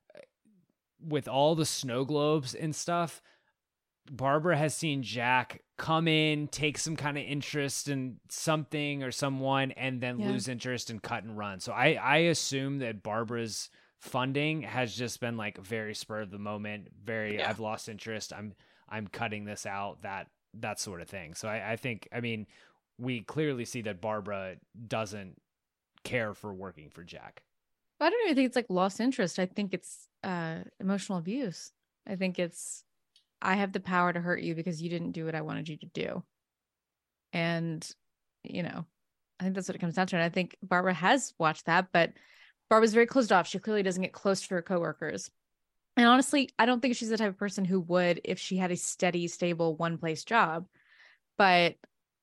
with all the snow globes and stuff, Barbara has seen Jack come in, take some kind of interest in something or someone, and then Yeah. lose interest and cut and run. So I, I assume that Barbara's funding has just been like very spur of the moment, very, Yeah. I've lost interest. I'm, I'm cutting this out, that, that sort of thing. So I, I think, I mean, we clearly see that Barbara doesn't care for working for Jack. I don't even think it's like lost interest. I think it's uh, emotional abuse. I think it's, I have the power to hurt you because you didn't do what I wanted you to do. And, you know, I think that's what it comes down to. And I think Barbara has watched that, but Barbara's very closed off. She clearly doesn't get close to her coworkers. And honestly, I don't think she's the type of person who would if she had a steady, stable, one place job. But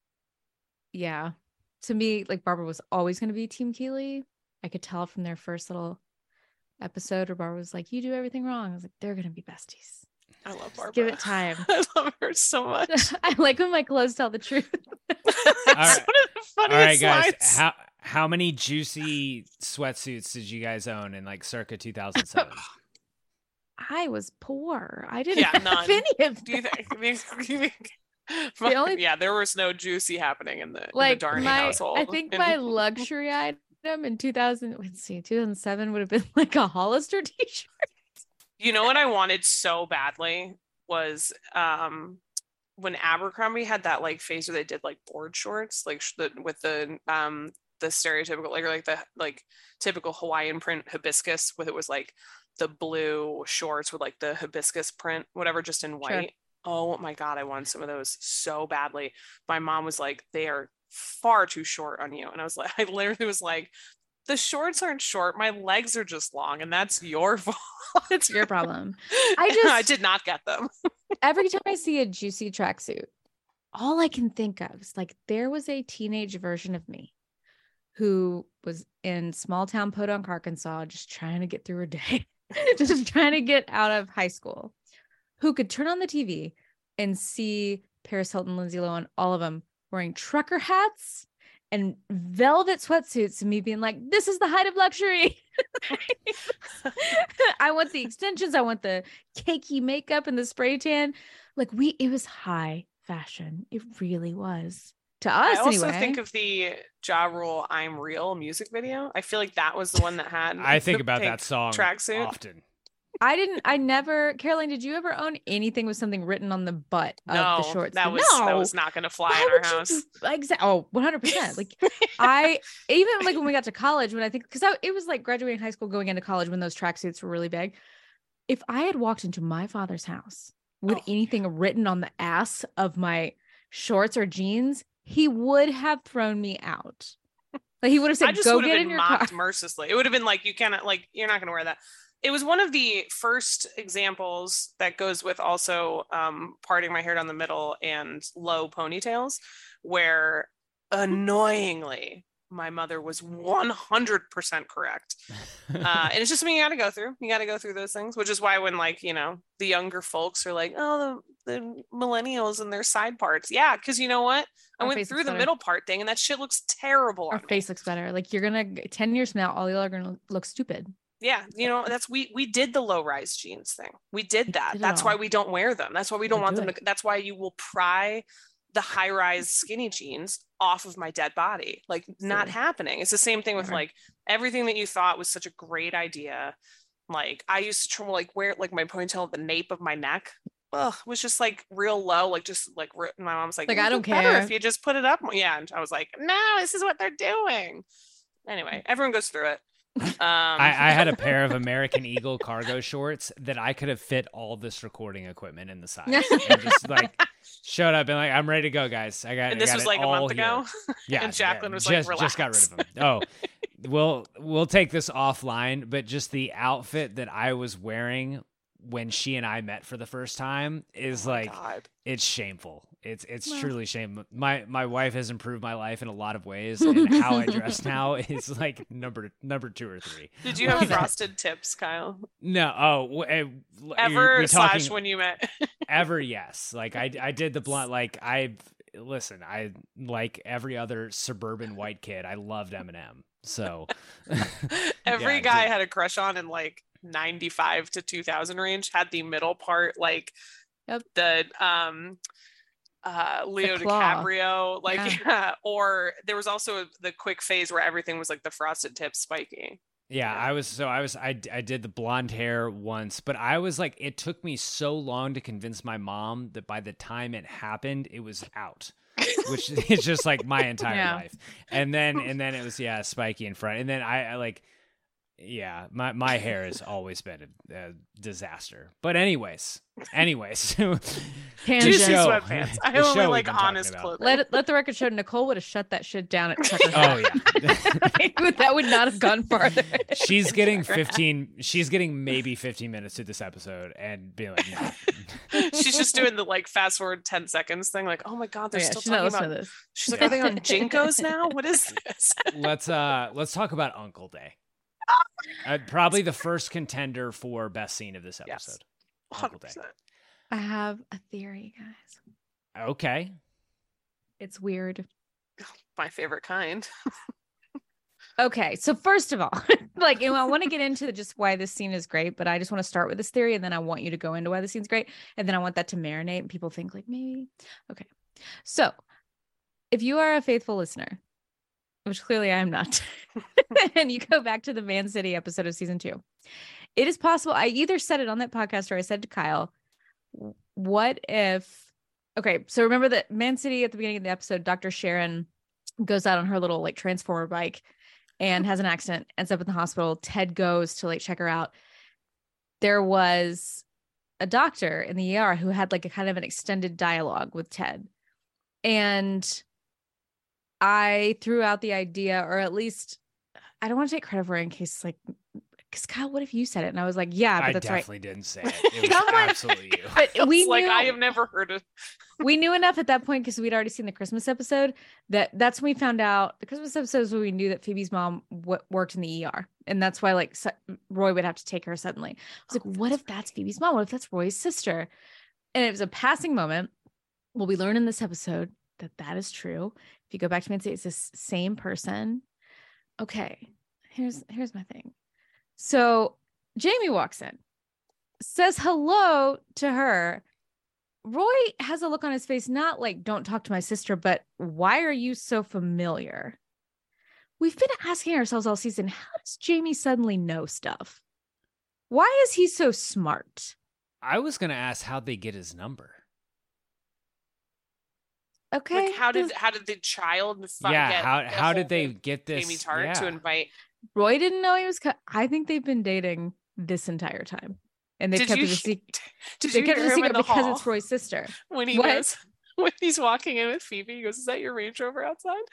yeah, to me, like Barbara was always going to be Team Keeley. I could tell from their first little episode where Barbara was like, you do everything wrong. I was like, they're going to be besties. I love Barbara. Give it time. I love her so much. I like when my clothes tell the truth. That's right. one of the funniest All right, guys. lines. How how many juicy sweatsuits did you guys own in like circa two thousand seven? I was poor. I didn't Yeah, have none. any of Do you that. think? Do you think The only- yeah, there was no juicy happening in the, Like in the Darnay my, household. I think And- my luxury item in two thousand, let's see, two thousand seven would have been like a Hollister t-shirt. You know what I wanted so badly was um when Abercrombie had that like phase where they did like board shorts, like sh- the, with the um the stereotypical like or like the like typical Hawaiian print hibiscus with it was like the blue shorts with like the hibiscus print, whatever, just in white. Sure. Oh my God, I wanted some of those so badly. My mom was like, they are far too short on you. And I was like, I literally was like, the shorts aren't short. My legs are just long, and that's your fault. It's your problem. I I just- I did not get them. Every time I see a juicy tracksuit, all I can think of is like there was a teenage version of me who was in small town Podunk, Arkansas, just trying to get through her day, just trying to get out of high school, who could turn on the T V and see Paris Hilton, Lindsay Lohan, all of them wearing trucker hats and velvet sweatsuits, and me being like, this is the height of luxury. I want the extensions. I want the cakey makeup and the spray tan. Like we, it was high fashion. It really was to us. I also anyway. think of the Ja Rule "I'm Real" music video. I feel like that was the one that had. I think the about pink that song tracksuit. often. I didn't. I never. Caroline, did you ever own anything with something written on the butt of No, the shorts? that was no. that was not going to fly Why in our would you house. do- Exactly. Oh, one hundred percent. Like I even like when we got to college, when I think because it was like graduating high school, going into college when those tracksuits were really big. If I had walked into my father's house with Oh. anything written on the ass of my shorts or jeans, he would have thrown me out. Like he would have said, I just "Go would have get been in your car." mocked mercilessly. It would have been like, you cannot, like, you're not going to wear that. It was one of the first examples that goes with also um, parting my hair down the middle and low ponytails, where annoyingly my mother was one hundred percent correct. Uh, and it's just something you got to go through. You got to go through those things, which is why when like, you know, the younger folks are like, oh, the, the millennials and their side parts. Yeah. Cause you know what? I Our went face through looks the better. middle part thing and that shit looks terrible Our on me. face looks better. Like you're gonna ten years from now, all y'all are gonna look stupid. Yeah, you know, that's we we did the low rise jeans thing. We did that. Did that's why we don't wear them. That's why we don't we want do them to, that's why you will pry the high rise skinny jeans off of my dead body. Like not Silly. happening. It's the same thing with Never. like everything that you thought was such a great idea. Like I used to try, like wear like my ponytail at the nape of my neck. Ugh, was just like real low, like just like my mom's like, Like, I don't better care if you just put it up. Yeah, and I was like, no, this is what they're doing. Anyway, everyone goes through it. Um, I, I had a pair of American Eagle cargo shorts that I could have fit all this recording equipment in the size. And just like showed up and like, I'm ready to go, guys. I got. and this I got was it like a all month here. ago. Yeah, and Jacqueline yeah, was just, like, just got rid of them. Oh, we'll we'll take this offline. But just the outfit that I was wearing when she and I met for the first time is Oh my like God. it's shameful. It's it's Well. truly shameful. My my wife has improved my life in a lot of ways, and how I dress now is like number number two or three. Did you have frosted tips, Kyle? No, oh, w- uh, Ever we slash talking when you met? ever? Yes, like I I did the blunt. Like I listen, I like every other suburban white kid. I loved Eminem, so Every Yeah, guy dude. had a crush on in like ninety-five to two thousand range. Had the middle part like Yep. the um uh Leo claw. DiCaprio, like Yeah. yeah. Or there was also the quick phase where everything was like the frosted tips spiky. Yeah, I was so I was I I did the blonde hair once, but I was like it took me so long to convince my mom that by the time it happened, it was out. Which is just like my entire Yeah. life. And then and then it was yeah, spiky in front. And then I, I like yeah, my my hair has always been a, a disaster. But anyways, anyways, Tangent. Juicy show- sweatpants. I the only show we've like been talking honest about. clothing. Let it, let the record show Nicole would have shut that shit down at Tucker. Oh yeah. That would not have gone farther. She's getting fifteen she's getting maybe fifteen minutes to this episode and being like no. She's just doing the like fast forward ten seconds thing, like, oh my god, Oh, they're yeah, still she's not talking listening about to this. she's like, are they on Jinkos now? What is this? let's uh let's talk about Uncle Day. Uh, probably the first contender for best scene of this Yes. episode. one Uncle hundred Day. percent. I have a theory, guys. Okay. It's weird. My favorite kind. Okay, so first of all, like, and I want to get into just why this scene is great, but I just want to start with this theory, and then I want you to go into why the scene's great, and then I want that to marinate, and people think like maybe. Okay, so if you are a faithful listener, which clearly I am not, and you go back to the Man City episode of season two, it is possible. I either said it on that podcast or I said to Kyle, "What if?" Okay, so remember that Man City at the beginning of the episode, Doctor Sharon goes out on her little like transformer bike and has an accident, ends up in the hospital. Ted goes to like check her out. There was a doctor in the E R who had like a kind of an extended dialogue with Ted. And I threw out the idea, or at least I don't want to take credit for it in case like, because Kyle, what if you said it? And I was like, yeah, but I that's right. definitely didn't say it. It was Someone- absolutely you. But we It's like knew, I have never heard of we knew enough at that point because we'd already seen the Christmas episode that that's when we found out the Christmas episode is when we knew that Phoebe's mom w- worked in the E R. And that's why like su- Roy would have to take her suddenly. I was like, what if that's Phoebe's mom? What if that's Roy's sister? And it was a passing moment. Well, we learn in this episode that that is true. If you go back to Man City, it's this same person. Okay, here's here's my thing. So Jamie walks in, says hello to her. Roy has a look on his face, not like, don't talk to my sister, but why are you so familiar? We've been asking ourselves all season, how does Jamie suddenly know stuff? Why is he so smart? I was gonna ask how'd they get his number. Okay. like how did this- how did the child fi- yeah, get how the how did whole they get this? Jamie's heart yeah. to invite? Roy didn't know he was, co- I think they've been dating this entire time. And they've Did kept you it a secret. did They you kept it hear a him in secret the because hall it's Roy's sister. when he What? goes when he's walking in with Phoebe? He goes, "Is that your Range Rover outside?"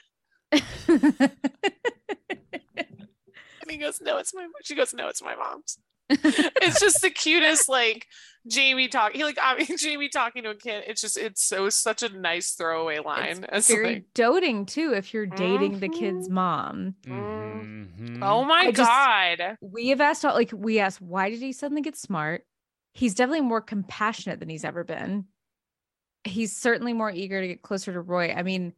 And he goes, "No, it's my." She goes, "No, it's my mom's." It's just the cutest, like Jamie talking. He like I mean Jamie talking to a kid. It's just it's so such a nice throwaway line. As Very like, doting too if you're dating the kid's Mhm. mom. Mhm. oh my I just- god. We have asked, all like, we asked, why did he suddenly get smart? He's definitely more compassionate than he's ever been. He's certainly more eager to get closer to Roy. I mean,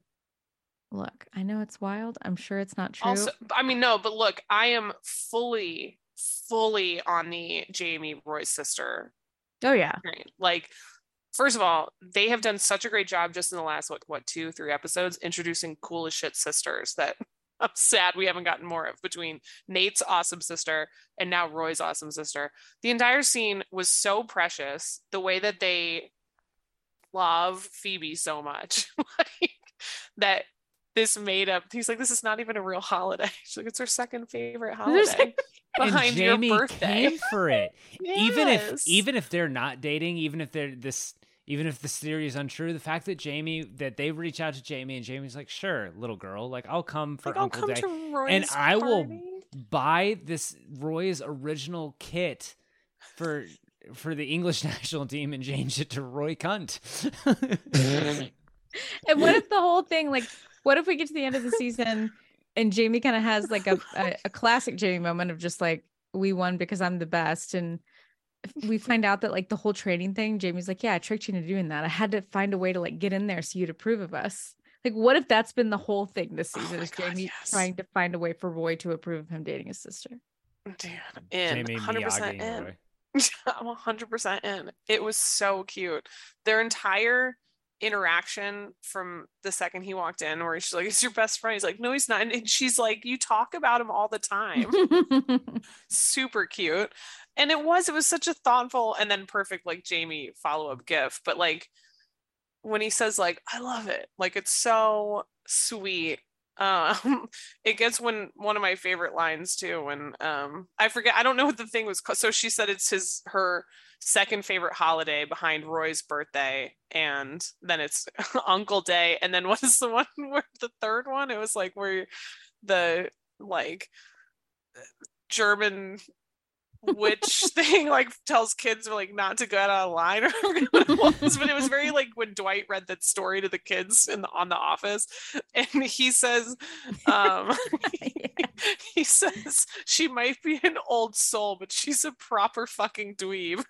look, I know it's wild. I'm sure it's not true. Also, I mean, no, but look, I am fully, fully on the Jamie Roy's sister. Oh yeah. Right. Like, first of all, they have done such a great job just in the last, what, what, two, three episodes, introducing cool as shit sisters that I'm sad we haven't gotten more of, between Nate's awesome sister and now Roy's awesome sister. The entire scene was so precious. The way that they love Phoebe so much, like, that this made up, he's like, this is not even a real holiday. She's like, it's her second favorite holiday behind and Jamie your birthday. Came for it. Yes. Even if even if they're not dating, even if they're this even if this theory is untrue, the fact that Jamie, that they reach out to Jamie and Jamie's like, sure, little girl, like, I'll come for like, Uncle I'll come Day. to Roy's and I party. will buy this Roy's original kit for for the English national team and change it to Roy Cunt. And what if the whole thing, like, what if we get to the end of the season and Jamie kind of has like a, a, a classic Jamie moment of just like, we won because I'm the best. And we find out that like the whole training thing, Jamie's like, yeah, I tricked you into doing that. I had to find a way to like get in there so you'd approve of us. Like, what if that's been the whole thing this season, oh is God, Jamie yes. trying to find a way for Roy to approve of him dating his sister? Dude, in, Jamie, one hundred percent Miyagi, in. Roy. I'm one hundred percent in. It was so cute. Their entire interaction from the second he walked in, where she's like, it's your best friend. He's like, no, he's not. And she's like, you talk about him all the time. Super cute. And it was, it was such a thoughtful and then perfect, like, Jamie follow-up gif. But like, when he says like, I love it, like, it's so sweet. Um, it gets when one of my favorite lines too, when um, I forget, I don't know what the thing was called. So she said it's his, her second favorite holiday behind Roy's birthday, and then it's Uncle Day, and then what is the one where the third one? It was like where the like German witch thing like tells kids like not to go out of line, or what it was, but it was very like when Dwight read that story to the kids in the on The Office, and he says um yeah. he says she might be an old soul, but she's a proper fucking dweeb.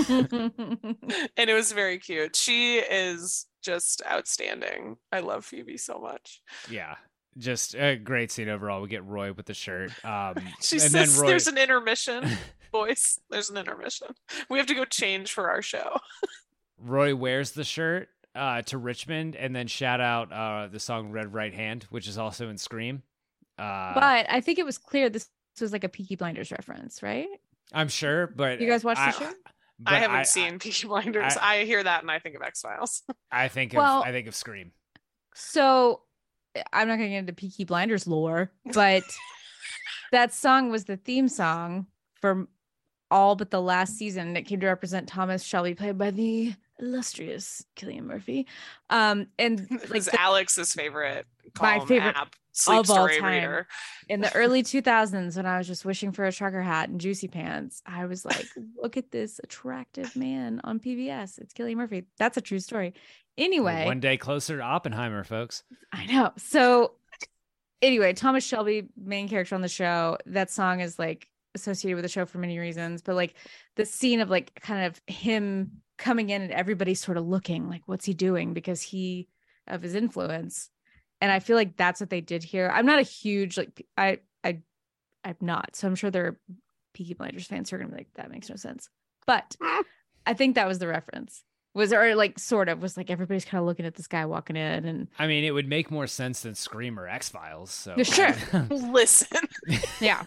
And it was very cute. She is just outstanding. I love Phoebe so much. Yeah, just a great scene overall. We get Roy with the shirt. Um, she and says then Roy... there's an intermission. Boys, there's an intermission. We have to go change for our show. Roy wears the shirt uh, to Richmond, and then shout out uh, the song Red Right Hand, which is also in Scream. Uh, but I think it was clear this was like a Peaky Blinders reference, right? I'm sure, but you guys watched I, the show? I haven't I, seen I, Peaky Blinders. I, I hear that and I think of X-Files. I think of well, I think of Scream. So I'm not going to get into Peaky Blinders lore, but that song was the theme song for all but the last season. It came to represent Thomas Shelby, played by the illustrious Cillian Murphy. Um, and like like the, Alex's favorite, my favorite app, Sleep of all Story time. Reader. In the early two thousands, when I was just wishing for a trucker hat and juicy pants, I was like, look at this attractive man on P B S. It's Cillian Murphy. That's a true story. Anyway, one day closer to Oppenheimer, folks. I know. So anyway, Thomas Shelby, main character on the show, that song is like associated with the show for many reasons, but like the scene of like kind of him coming in and everybody's sort of looking like, what's he doing, because he of his influence. And I feel like that's what they did here. I'm not a huge like I I I'm not, so I'm sure there are Peaky Blinders fans who are gonna be like, that makes no sense, but I think that was the reference. Was or like sort of was like everybody's kind of looking at this guy walking in, and I mean, it would make more sense than Scream or X-Files. So sure, listen, yeah.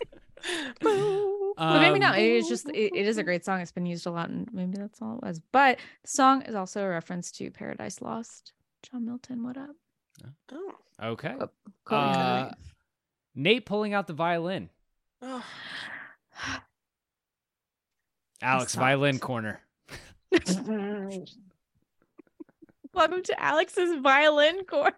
um, But maybe not. It's just it, it is a great song. It's been used a lot, and maybe that's all it was. But the song is also a reference to Paradise Lost. John Milton, what up? Oh, okay. Cool. Cool. Uh, Nate pulling out the violin. oh. Alex, violin corner. Welcome to Alex's violin corner.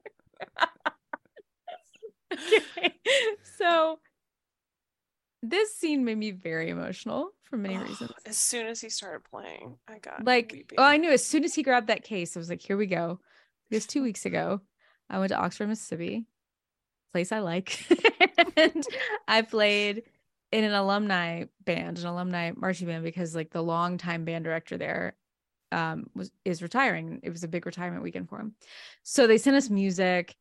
Okay, so this scene made me very emotional for many Oh, reasons. as soon as he started playing, I got Like, weepy. oh, I knew as soon as he grabbed that case, I was like, here we go. Because two weeks ago, I went to Oxford, Mississippi, place I like, and I played in an alumni band, an alumni marching band, because like the longtime band director there um was is retiring. It was a big retirement weekend for him. So they sent us music,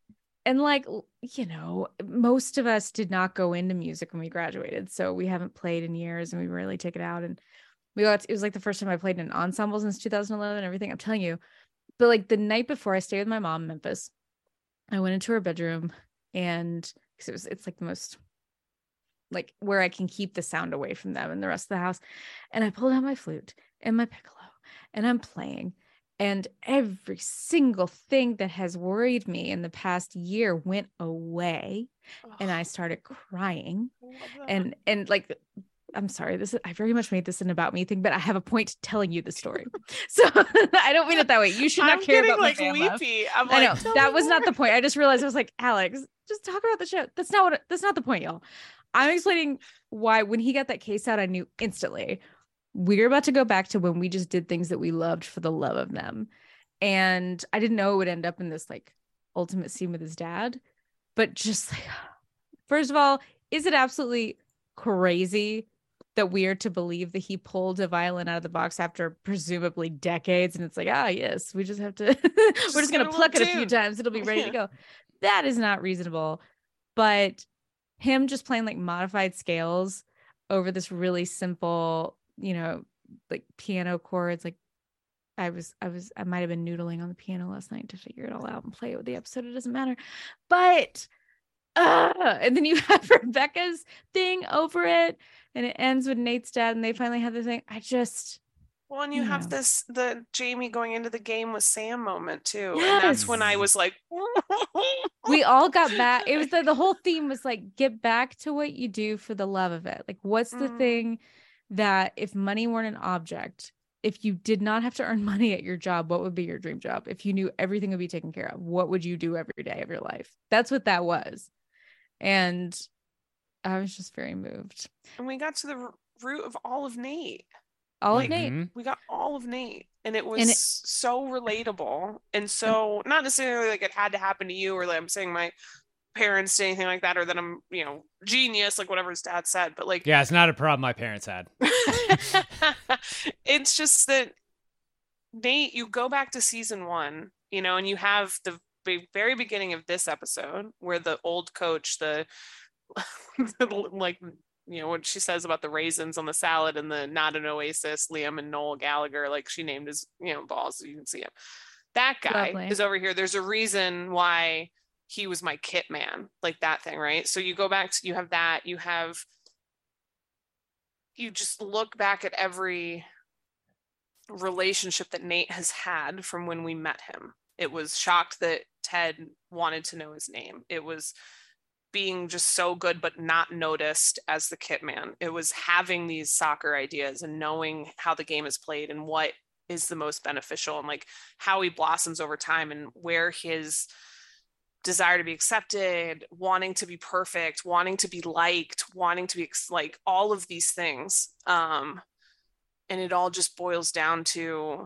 and like, you know, most of us did not go into music when we graduated. So we haven't played in years and we really take it out. And we got, it was like the first time I played in an ensemble since two thousand eleven and everything. I'm telling you. But like the night before, I stayed with my mom in Memphis. I went into her bedroom and because it was, it's like the most, like where I can keep the sound away from them and the rest of the house. And I pulled out my flute and my piccolo and I'm playing. And every single thing that has worried me in the past year went away. Oh, and I started crying. I and, and like, I'm sorry, this is, I very much made this an about me thing, but I have a point to telling you the story. So I don't mean it that way. You should not I'm care about like my weepy. I'm I like, know that was not the point. I just realized I was like, Alex, just talk about the show. That's not what, that's not the point, y'all. I'm explaining why when he got that case out, I knew instantly we're about to go back to when we just did things that we loved for the love of them. And I didn't know it would end up in this like ultimate scene with his dad. But just like, first of all, is it absolutely crazy that we are to believe that he pulled a violin out of the box after presumably decades? And it's like, ah, yes, we just have to, just we're just going to pluck it a few times. It'll be ready yeah. to go. That is not reasonable. But him just playing like modified scales over this really simple, you know, like piano chords. Like I was, I was, I might've been noodling on the piano last night to figure it all out and play it with the episode. It doesn't matter. But, uh, and then you have Rebecca's thing over it and it ends with Nate's dad and they finally have the thing. I just, well, and you, you have know. this, the Jamie going into the game with Sam moment too. Yes. And that's when I was like, we all got back. It was the, the whole theme was like, get back to what you do for the love of it. Like, what's the mm. thing that if money weren't an object, if you did not have to earn money at your job, what would be your dream job? If you knew everything would be taken care of, what would you do every day of your life? That's what that was. And I was just very moved. And we got to the root of all of Nate. All like, of Nate. We got all of Nate. And it was and it, so relatable. And so not necessarily like it had to happen to you or like I'm saying my parents did anything like that or that I'm, you know, genius, like whatever his dad said. But like, yeah, it's not a problem my parents had. It's just that Nate, you go back to season one, you know, and you have the very beginning of this episode where the old coach, the like, you know, what she says about the raisins on the salad and the not an oasis, Liam and Noel Gallagher, like she named his, you know, balls so you can see him. That guy Lovely. Is over here. There's a reason why he was my kit man, like that thing, right? So you go back to, you have that, you have, you just look back at every relationship that Nate has had from when we met him. It was shocked that Ted wanted to know his name. It was being just so good but not noticed as the kit man. It was having these soccer ideas and knowing how the game is played and what is the most beneficial and like how he blossoms over time and where his desire to be accepted, wanting to be perfect, wanting to be liked, wanting to be like all of these things. Um, and it all just boils down to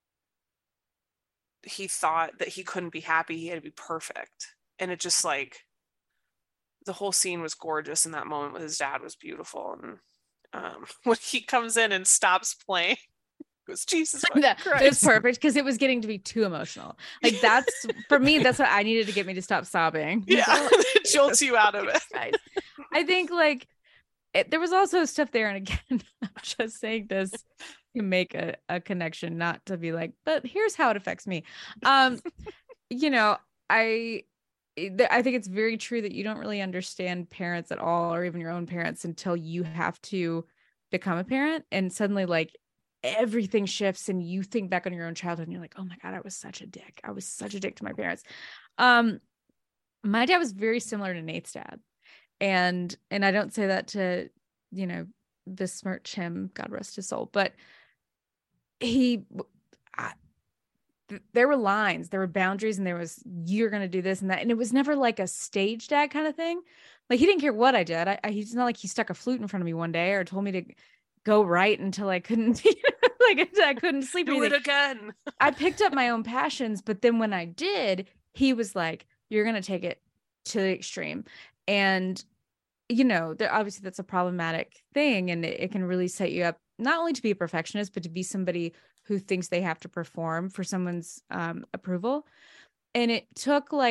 he thought that he couldn't be happy. He had to be perfect. And it just like, the whole scene was gorgeous in that moment with his dad was beautiful. And um, when he comes in and stops playing, it was Jesus that, Christ. It was perfect because it was getting to be too emotional. Like that's, for me, that's what I needed to get me to stop sobbing. Yeah, it jolts you out of it. I think like it, there was also stuff there. And again, I'm just saying this to make a, a connection, not to be like, but here's how it affects me. Um, you know, I... I think it's very true that you don't really understand parents at all, or even your own parents, until you have to become a parent. And suddenly like everything shifts and you think back on your own childhood and you're like, oh my God, I was such a dick. I was such a dick to my parents. Um, my dad was very similar to Nate's dad. And, and I don't say that to, you know, besmirch him, God rest his soul, but he, I, there were lines, there were boundaries, and there was, you're going to do this and that. And it was never like a stage dad kind of thing. Like he didn't care what I did. I, I he's not like he stuck a flute in front of me one day or told me to go right until I couldn't, like I couldn't sleep. Do it again. I picked up my own passions. But then when I did, he was like, you're going to take it to the extreme. And, you know, there, obviously that's a problematic thing. And it, it can really set you up not only to be a perfectionist, but to be somebody who thinks they have to perform for someone's um, approval. And it took like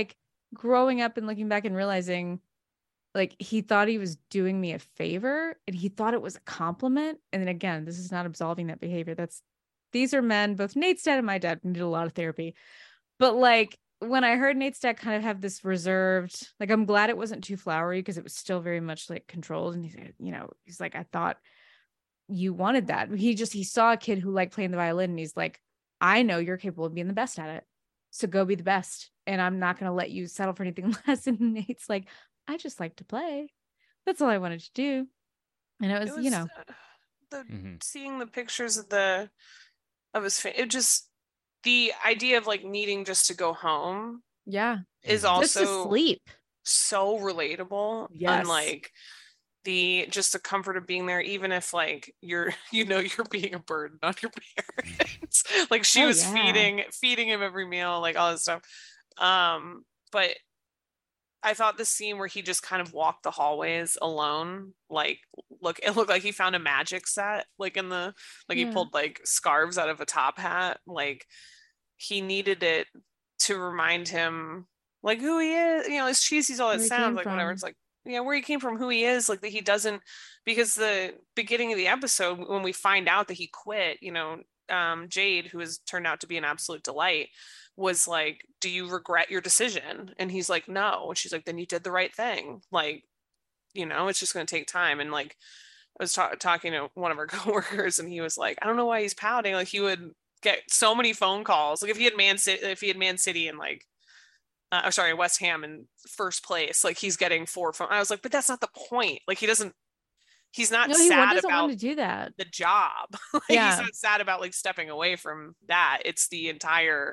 growing up and looking back and realizing like he thought he was doing me a favor and he thought it was a compliment. And then again, this is not absolving that behavior. That's these are men, both Nate's dad and my dad needed a lot of therapy. But like when I heard Nate's dad kind of have this reserved, like I'm glad it wasn't too flowery because it was still very much like controlled. And he's, you know, he's like, I thought you wanted that. He just, he saw a kid who liked playing the violin and he's like, I know you're capable of being the best at it. So go be the best. And I'm not going to let you settle for anything less. And Nate's like, I just like to play. That's all I wanted to do. And it was, it was you know, uh, the mm-hmm. seeing the pictures of the, of his, fa- it just, the idea of like needing just to go home. Yeah. Is also just to sleep. So relatable. Yes. Unlike the, just the comfort of being there, even if like you're, you know, you're being a burden on your parents. Like she oh, was yeah. feeding, feeding him every meal, like all this stuff. Um, but I thought the scene where he just kind of walked the hallways alone, like look, it looked like he found a magic set, like in the, like yeah. he pulled like scarves out of a top hat. Like he needed it to remind him like who he is, you know, as cheesy as all it sounds like, from. Whatever. It's like, you know, where he came from, who he is, like that he doesn't, because the beginning of the episode, when we find out that he quit, you know, um, Jade, who has turned out to be an absolute delight, was like, do you regret your decision? And he's like, no. And she's like, then you did the right thing. Like, you know, it's just going to take time. And like, I was ta- talking to one of our coworkers and he was like, I don't know why he's pouting. Like he would get so many phone calls. Like if he had Man City, if he had Man City and like, uh, or sorry, West Ham in first place, like he's getting four phone. I was like, but that's not the point. Like he doesn't, he's not no, he sad doesn't about want to do that. The job. Like, yeah. He's not sad about like stepping away from that. It's the entire,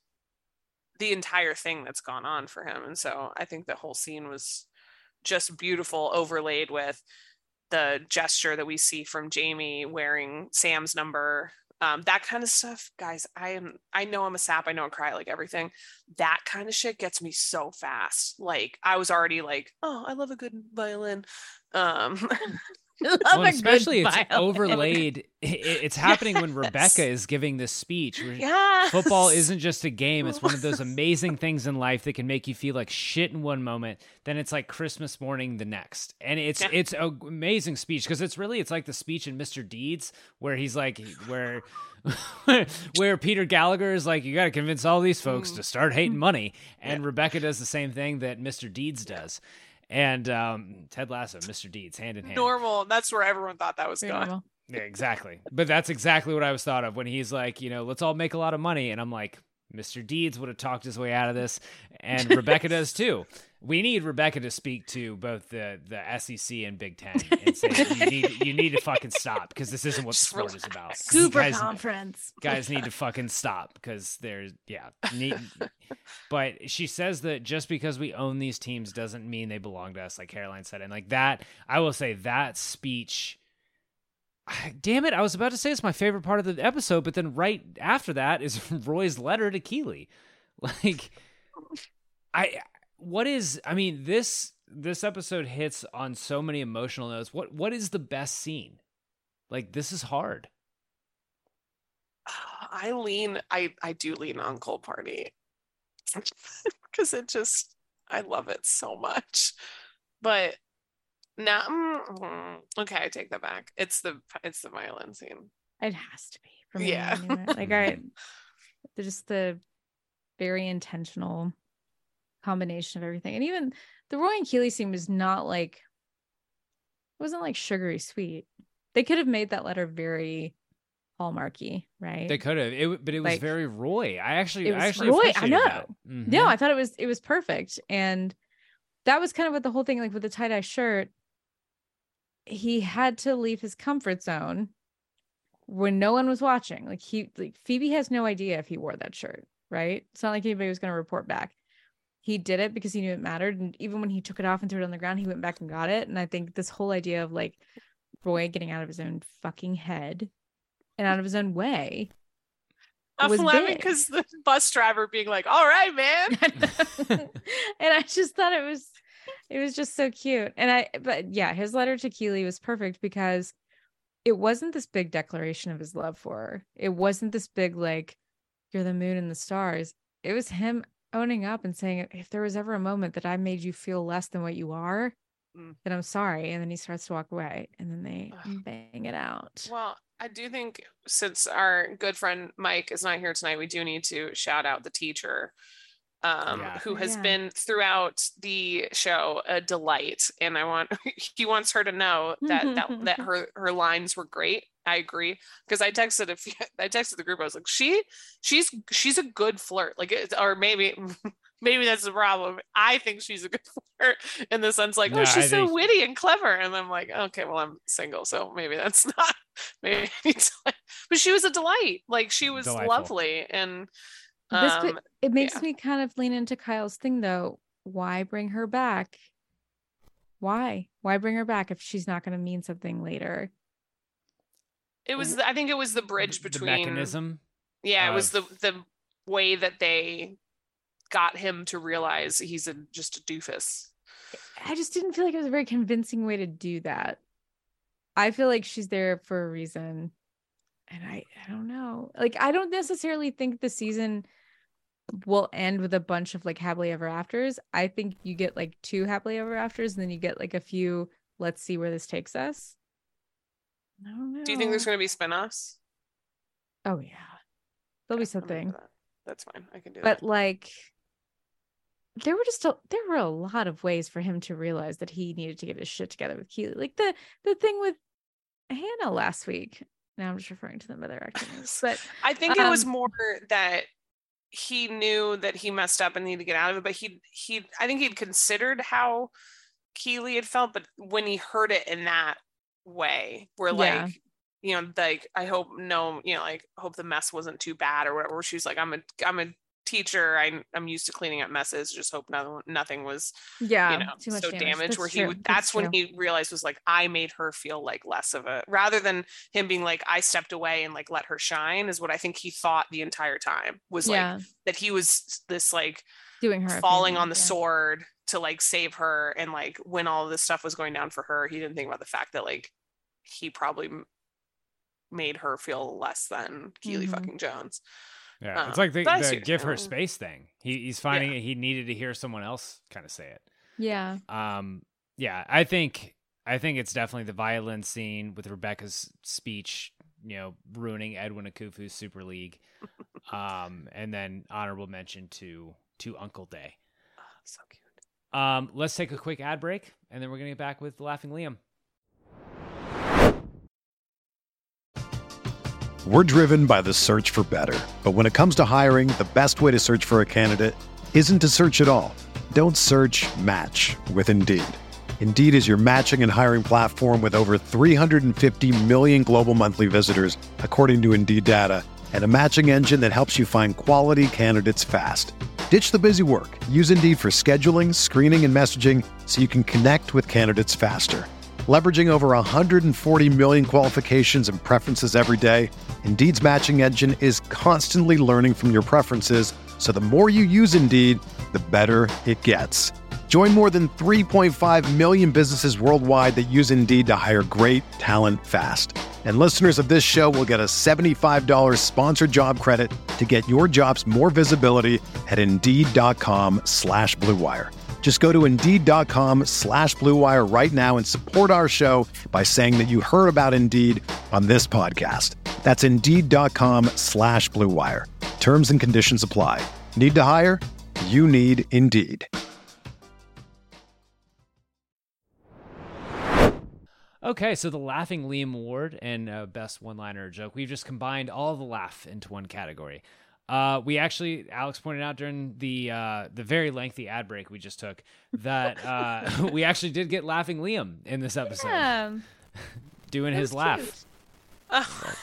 the entire thing that's gone on for him. And so I think the whole scene was just beautiful, overlaid with the gesture that we see from Jamie wearing Sam's number, um, that kind of stuff. Guys, I am, I know I'm a sap. I know I cry, like everything. That kind of shit gets me so fast. Like I was already like, oh, I love a good violin. Um, well, especially it's overlaid. It, it's happening yes. when Rebecca is giving this speech. Yes. Football isn't just a game. It's one of those amazing things in life that can make you feel like shit in one moment. Then it's like Christmas morning the next. And it's yeah. it's an amazing speech because it's really, it's like the speech in Mister Deeds where he's like, where where Peter Gallagher is like, you got to convince all these folks mm. to start hating money. And yeah. Rebecca does the same thing that Mister Deeds does. And um, Ted Lasso, Mister Deeds, hand in hand. Normal. That's where everyone thought that was going. Normal. Yeah, exactly. But that's exactly what I was thought of when he's like, you know, let's all make a lot of money. And I'm like, Mister Deeds would have talked his way out of this. And Rebecca does too. We need Rebecca to speak to both the, the S E C and Big Ten and say, you need you need to fucking stop because this isn't what the sport is about. Super guys, conference. Guys need to fucking stop because there's, yeah. Need, but she says that just because we own these teams doesn't mean they belong to us, like Caroline said. And like that, I will say that speech, damn it, I was about to say it's my favorite part of the episode, but then right after that is Roy's letter to Keeley. Like, I... What is, I mean, this this episode hits on so many emotional notes. What What is the best scene? Like, this is hard. I lean, I, I do lean on Cold Party. Because it just, I love it so much. But now, mm, okay, I take that back. It's the it's the violin scene. It has to be for me. Yeah. Anyway. Like, I, just the very intentional combination of everything. And even the Roy and Keeley scene was not like, it wasn't like sugary sweet. They could have made that letter very hallmarky, right? They could have, it, but it was like, very Roy. I actually, it was I actually Roy. I know. That. Mm-hmm. No, I thought it was, it was perfect. And that was kind of what the whole thing, like with the tie-dye shirt, he had to leave his comfort zone when no one was watching. Like he, like Phoebe has no idea if he wore that shirt, right? It's not like anybody was going to report back. He did it because he knew it mattered. And even when he took it off and threw it on the ground, he went back and got it. And I think this whole idea of like Roy getting out of his own fucking head and out of his own way. I'm laughing because the bus driver being like, all right, man. And I just thought it was, it was just so cute. And I, but yeah, his letter to Keeley was perfect because it wasn't this big declaration of his love for her. It wasn't this big, like, you're the moon and the stars. It was him owning up and saying, if there was ever a moment that I made you feel less than what you are, mm. then I'm sorry. And then he starts to walk away, and then they Ugh. bang it out. Well, I do think since our good friend Mike is not here tonight, we do need to shout out the teacher. Um, yeah. who has yeah. been throughout the show a delight, and I want he wants her to know that that, that her her lines were great. I agree, because I texted a few, I texted the group. I was like, she she's she's a good flirt, like it, or maybe maybe that's the problem. I think she's a good flirt in the sense like, no, oh, she's I so think... witty and clever, and I'm like, okay, well, I'm single, so maybe that's not maybe. But she was a delight. Like she was Delightful. lovely, and. This, um, it makes yeah. me kind of lean into Kyle's thing, though. Why bring her back? Why? Why bring her back if she's not going to mean something later? It was, I think it was the bridge between the mechanism. Yeah, of... it was the the way that they got him to realize he's a, just a doofus. I just didn't feel like it was a very convincing way to do that. I feel like she's there for a reason, and I, I don't know. Like, I don't necessarily think the season will end with a bunch of like happily ever afters. I think you get like two happily ever afters, and then you get like a few let's see where this takes us. I don't know. Do you think there's going to be spinoffs? Oh yeah, there'll be something. That. That's fine. I can do but that. But like, there were just a, there were a lot of ways for him to realize that he needed to get his shit together with Keeley. Like the the thing with Hannah last week. Now I'm just referring to them by their acting names. But I think um, it was more that he knew that he messed up and needed to get out of it, but he he I think he'd considered how Keeley had felt, but when he heard it in that way, where yeah. like, you know, like I hope no, you know, like hope the mess wasn't too bad or whatever. She was like, I'm a I'm a teacher. I I'm used to cleaning up messes. Just hope nothing nothing was yeah you know too much so damage. damaged. That's where true. he that's, that's when true. he realized was like I made her feel like less of a, rather than him being like I stepped away and like let her shine, is what I think he thought the entire time was yeah. like that he was this like doing her falling opinion, on the yeah. sword to like save her, and like when all this stuff was going down for her, he didn't think about the fact that like he probably made her feel less than Keeley mm-hmm. fucking Jones. Yeah, it's like the, the give her space thing. He he's finding yeah. it, he needed to hear someone else kind of say it. Yeah. Um. Yeah, I think I think it's definitely the violin scene with Rebecca's speech, you know, ruining Edwin Akufu's Super League. um, and then honorable mention to to Uncle Day. Oh, so cute. Um, let's take a quick ad break, and then we're gonna get back with Laughing Liam. We're driven by the search for better. But when it comes to hiring, the best way to search for a candidate isn't to search at all. Don't search, match with Indeed. Indeed is your matching and hiring platform with over three hundred fifty million global monthly visitors, according to Indeed data, and a matching engine that helps you find quality candidates fast. Ditch the busy work. Use Indeed for scheduling, screening, and messaging so you can connect with candidates faster. Leveraging over one hundred forty million qualifications and preferences every day, Indeed's matching engine is constantly learning from your preferences, so the more you use Indeed, the better it gets. Join more than three point five million businesses worldwide that use Indeed to hire great talent fast. And listeners of this show will get a seventy-five dollars sponsored job credit to get your jobs more visibility at Indeed.com slash Blue Wire. Just go to Indeed.com slash Blue Wire right now and support our show by saying that you heard about Indeed on this podcast. That's Indeed.com slash Blue Wire. Terms and conditions apply. Need to hire? You need Indeed. Okay, so the Laughing Liam Award and uh, Best One-Liner Joke, we've just combined all the laugh into one category. Uh, we actually, Alex pointed out during the uh, the very lengthy ad break we just took that uh, we actually did get Laughing Liam in this episode. Yeah. Doing his laugh. Oh.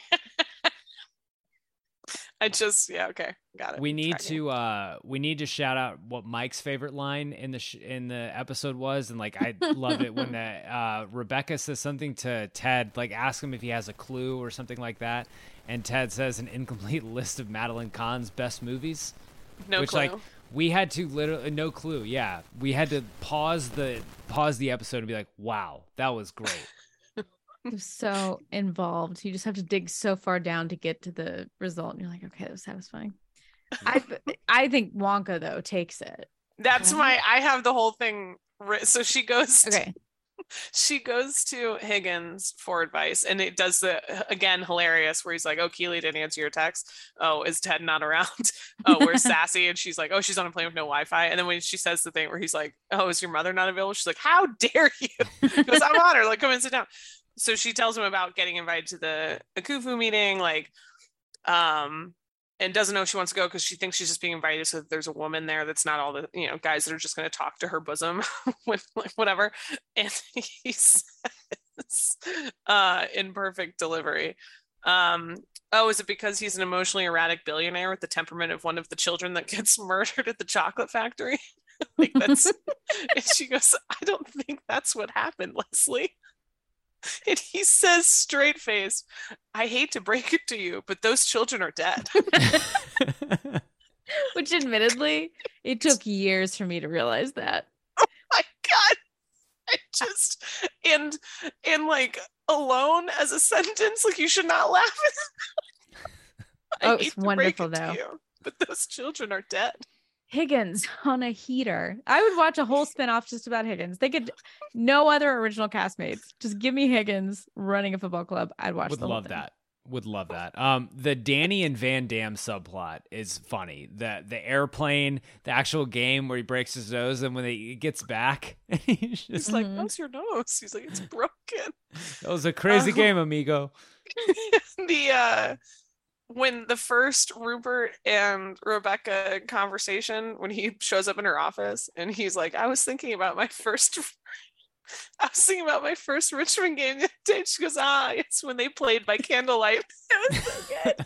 I just, yeah, okay, got it. We need Tracking. to uh, we need to shout out what Mike's favorite line in the sh- in the episode was, and like I love it when the, uh, Rebecca says something to Ted, like ask him if he has a clue or something like that. And Ted says an incomplete list of Madeline Kahn's best movies. No which, clue. Like, we had to literally, no clue. Yeah. We had to pause the, pause the episode and be like, wow, that was great. It was so involved. You just have to dig so far down to get to the result. And you're like, okay, that was satisfying. I I think Wonka though takes it. That's my. I have the whole thing. So she goes. Okay. She goes to Higgins for advice, and it does the again hilarious where he's like, "Oh, Keely didn't answer your text. Oh, is Ted not around? Oh, where's Sassy?" And she's like, "Oh, she's on a plane with no Wi-Fi." And then when she says the thing where he's like, "Oh, is your mother not available?" She's like, "How dare you?" He goes, "I'm on her. Like, come and sit down." So she tells him about getting invited to the Akufu meeting, like, um. and doesn't know if she wants to go because she thinks she's just being invited so that there's a woman there that's not all the, you know, guys that are just going to talk to her bosom with like whatever. And he says, uh, in perfect delivery, um, oh, is it because he's an emotionally erratic billionaire with the temperament of one of the children that gets murdered at the chocolate factory? Like that's, and she goes, "I don't think that's what happened, Leslie." And he says straight faced, "I hate to break it to you, but those children are dead." Which admittedly, it took years for me to realize that. Oh my God. I just, and, and like alone as a sentence, like you should not laugh at it. Oh, it's wonderful though. You, but those children are dead. Higgins on a heater. I would watch a whole spinoff just about Higgins. They could no other original castmates. Just give me Higgins running a football club. I'd watch. Would the love whole thing. that. Would love that. Um, the Danny and Van Damme subplot is funny. The the airplane, the actual game where he breaks his nose, and when he gets back, he's just he's like, "How's your nose?" He's like, "It's broken." That was a crazy uh, game, amigo. the uh. When the first Rupert and Rebecca conversation, when he shows up in her office and he's like, "I was thinking about my first, I was thinking about my first Richmond game the other day." She goes, "Ah, it's when they played by candlelight." It was so good.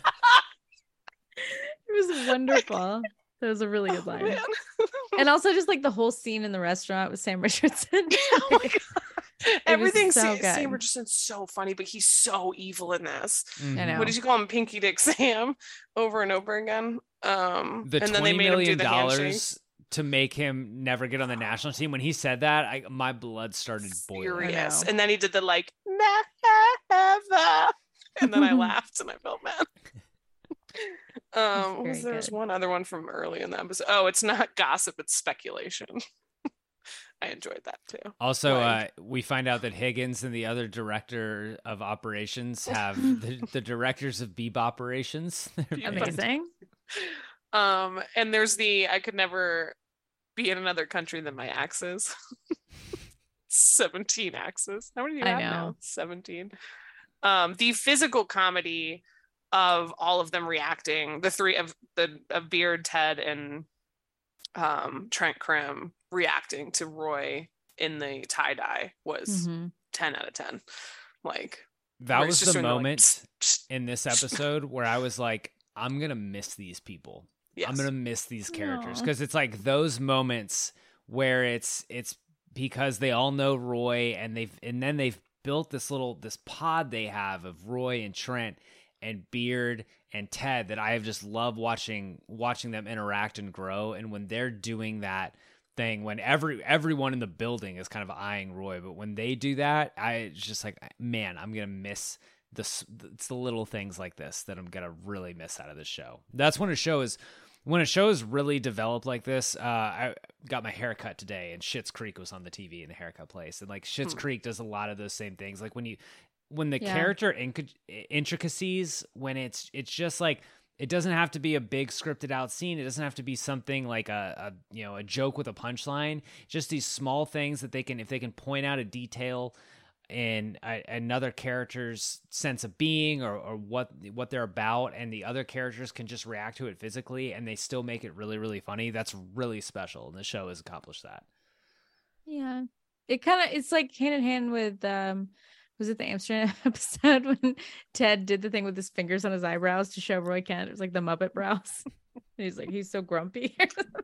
It was wonderful. That was a really good line. Oh, and also just like the whole scene in the restaurant with Sam Richardson. Oh my God. Everything so Sam Richardson's so funny, but he's so evil in this. Mm-hmm. I know. What did you call him? Pinky Dick Sam over and over again. Um, the and then they made him do the dollars to make him never get on the national team. When he said that, I, my blood started boiling. Furious. And then he did the like never, and then I laughed and I felt mad. Um, was there's one other one from early in the episode. Oh, it's not gossip, it's speculation. I enjoyed that too. Also, like, uh, we find out that Higgins and the other director of operations have the, the directors of Beeb operations. Amazing. Um, and there's the I could never be in another country than my axes. seventeen axes. How many do you have now? seventeen. Um, the physical comedy of all of them reacting, the three of the of Beard, Ted, and um, Trent Krim reacting to Roy in the tie-dye was mm-hmm. ten out of ten. Like that was the moment like, in this episode where I was like, I'm gonna miss these people. Yes. I'm gonna miss these characters because it's like those moments where it's it's because they all know Roy and they've and then they've built this little this pod they have of Roy and Trent and Beard and Ted that I have just loved watching watching them interact and grow. And when they're doing that thing, when every everyone in the building is kind of eyeing Roy, but when they do that, I it's just like, man, I'm gonna miss this. It's the little things like this that I'm gonna really miss out of this show. That's when a show is when a show is really developed like this. Uh, I got my hair cut today, and Schitt's Creek was on the T V in the haircut place, and like Schitt's hmm. Creek does a lot of those same things. Like when you when the yeah. character inc- intricacies, when it's it's just like. It doesn't have to be a big scripted out scene. It doesn't have to be something like a, a you know a joke with a punchline. Just these small things that they can, if they can point out a detail in a, another character's sense of being or, or what what they're about, and the other characters can just react to it physically, and they still make it really really funny. That's really special, and the show has accomplished that. Yeah, it kind of it's like hand in hand with. Um... Was it the Amsterdam episode when Ted did the thing with his fingers on his eyebrows to show Roy Kent? It was like the Muppet brows. He's like, he's so grumpy.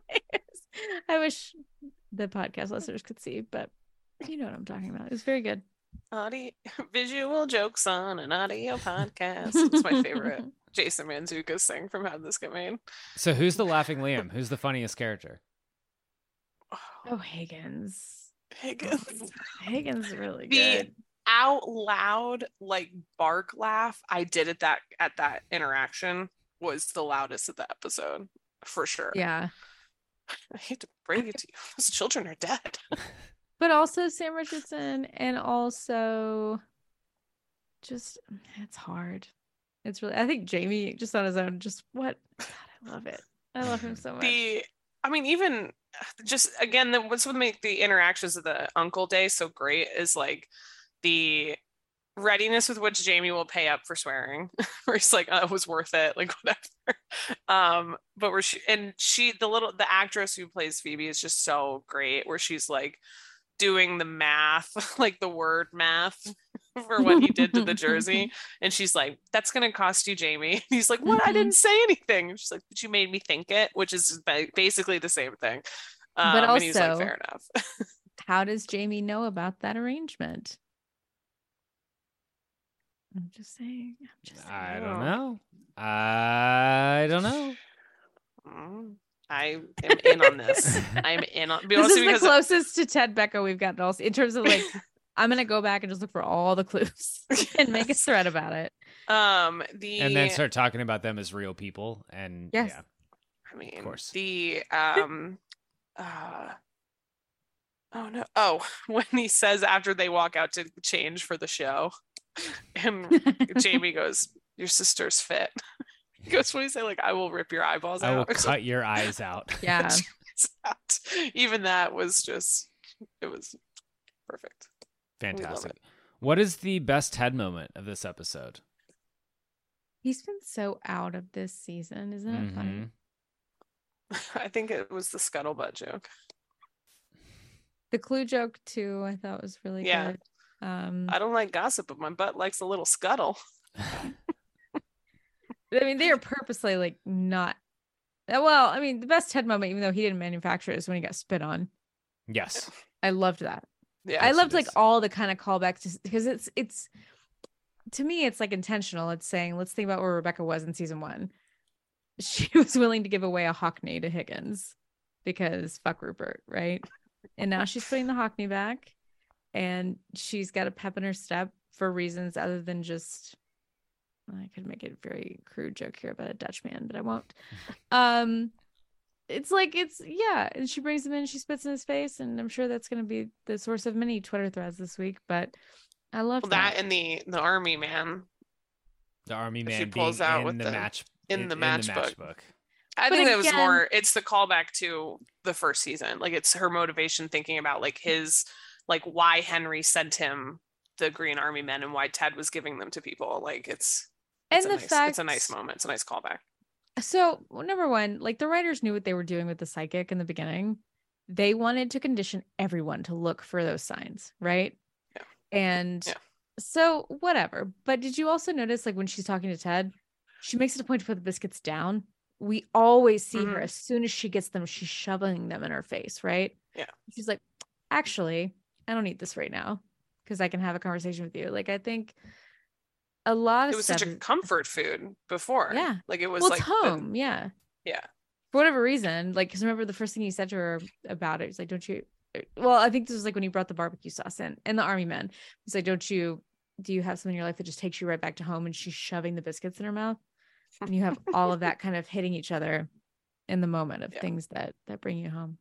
I wish the podcast listeners could see, but you know what I'm talking about. It was very good. Audio, visual jokes on an audio podcast. It's my favorite Jason Mantzoukas thing from How Did This Get Made? So who's the laughing Liam? Who's the funniest character? Oh, Higgins. Higgins. Higgins is really the, good. Out loud like bark laugh I did at that at that interaction was the loudest of the episode. for sure. Yeah. I hate to break it to you. Those children are dead. But also Sam Richardson, and also just, it's hard. It's really, I think Jamie just on his own, just what? God, I love it. I love him so much. The, I mean, even just, again, the, what's what make the interactions of the Uncle Day so great is like the readiness with which Jamie will pay up for swearing, where he's like, oh, it was worth it, like whatever. Um, but where she, and she, the little, the actress who plays Phoebe is just so great, where she's like doing the math, like the word math for what he did to the jersey. And she's like, that's going to cost you, Jamie. And he's like, what? Mm-hmm. I didn't say anything. And she's like, but you made me think it, which is basically the same thing. Um, but also, and he's like, fair enough. How does Jamie know about that arrangement? I'm just saying. I'm just saying. I don't know. I don't know. Mm, I am in on this. I'm in on. This is the closest to Ted Becca we've gotten, also in terms of like. I'm gonna go back and just look for all the clues and make a thread about it. Um, the and then start talking about them as real people. And yes, yeah, I mean, of course. The um, uh, oh no, oh, when he says after they walk out to change for the show. And Jamie goes, your sister's fit. He goes, what do you say? Like, I will rip your eyeballs I out. will cut something. Your eyes out. Yeah. Even that was just, it was perfect. Fantastic. What is the best Ted moment of this episode? He's been so out of this season. Isn't it mm-hmm. funny? I think it was the scuttlebutt joke. The clue joke, too, I thought was really yeah. good. Um, I don't like gossip, but my butt likes a little scuttle. I mean, they are purposely like not. Well, I mean, the best Ted moment, even though he didn't manufacture it, is when he got spit on. Yes, I loved that. Yeah, I loved like all the kind of callbacks because it's it's to me it's like intentional. It's saying let's think about where Rebecca was in season one. She was willing to give away a Hockney to Higgins because fuck Rupert, right? And now she's putting the Hockney back. And she's got a pep in her step for reasons other than just, I could make a very crude joke here about a Dutch man, but I won't. Um, it's like, it's, yeah. And she brings him in, she spits in his face. And I'm sure that's going to be the source of many Twitter threads this week. But I love well, that. that. And the, the army man. The army man she pulls being out in with the, the match. In, in the in match the book. match book. I but think again, that was more, it's the callback to the first season. Like it's her motivation thinking about like his, like why Henry sent him the Green Army men and why Ted was giving them to people. Like it's, it's and a the nice, fact, it's a nice moment. It's a nice callback. So number one, like the writers knew what they were doing with the psychic in the beginning. They wanted to condition everyone to look for those signs. Right. Yeah. And yeah. so whatever. But did you also notice like when she's talking to Ted, she makes it a point to put the biscuits down. We always see mm-hmm. her as soon as she gets them, she's shoving them in her face. Right. Yeah. She's like, actually, I don't eat this right now because I can have a conversation with you. Like, I think a lot of it was stuff such a is, comfort food before. Yeah. Like it was well, like it's home. The, yeah. Yeah. For whatever reason, like, because remember the first thing he said to her about it was like, don't you, well, I think this was like when he brought the barbecue sauce in and the army men. He's like, don't you, do you have something in your life that just takes you right back to home? And she's shoving the biscuits in her mouth. And you have all of that kind of hitting each other in the moment of yeah. things that, that bring you home.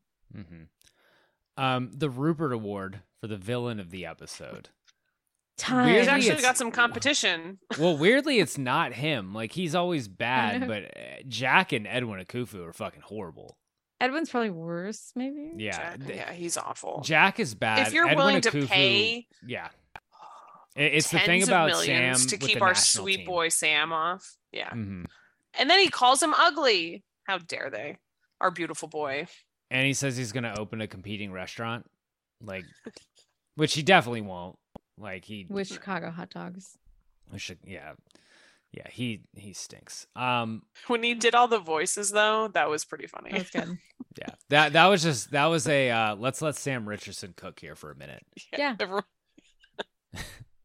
Mm-hmm. Um, the Rupert Award for the villain of the episode. Time. He's actually got some competition. Well, weirdly, it's not him. Like, he's always bad, but Jack and Edwin Akufu are fucking horrible. Edwin's probably worse, maybe? Yeah. Jack, yeah, he's awful. Jack is bad. If you're Edwin willing Akufu, to pay... Yeah. It's the thing about Sam to with keep the our national sweet team. boy Sam off. Yeah. Mm-hmm. And then he calls him ugly. How dare they? Our beautiful boy. And he says he's going to open a competing restaurant. Like, which he definitely won't. Like he with Chicago hot dogs. Should, yeah. Yeah, he he stinks. Um when he did all the voices though, that was pretty funny. That was good. Yeah. That that was just that was a uh, let's let Sam Richardson cook here for a minute. Yeah. yeah.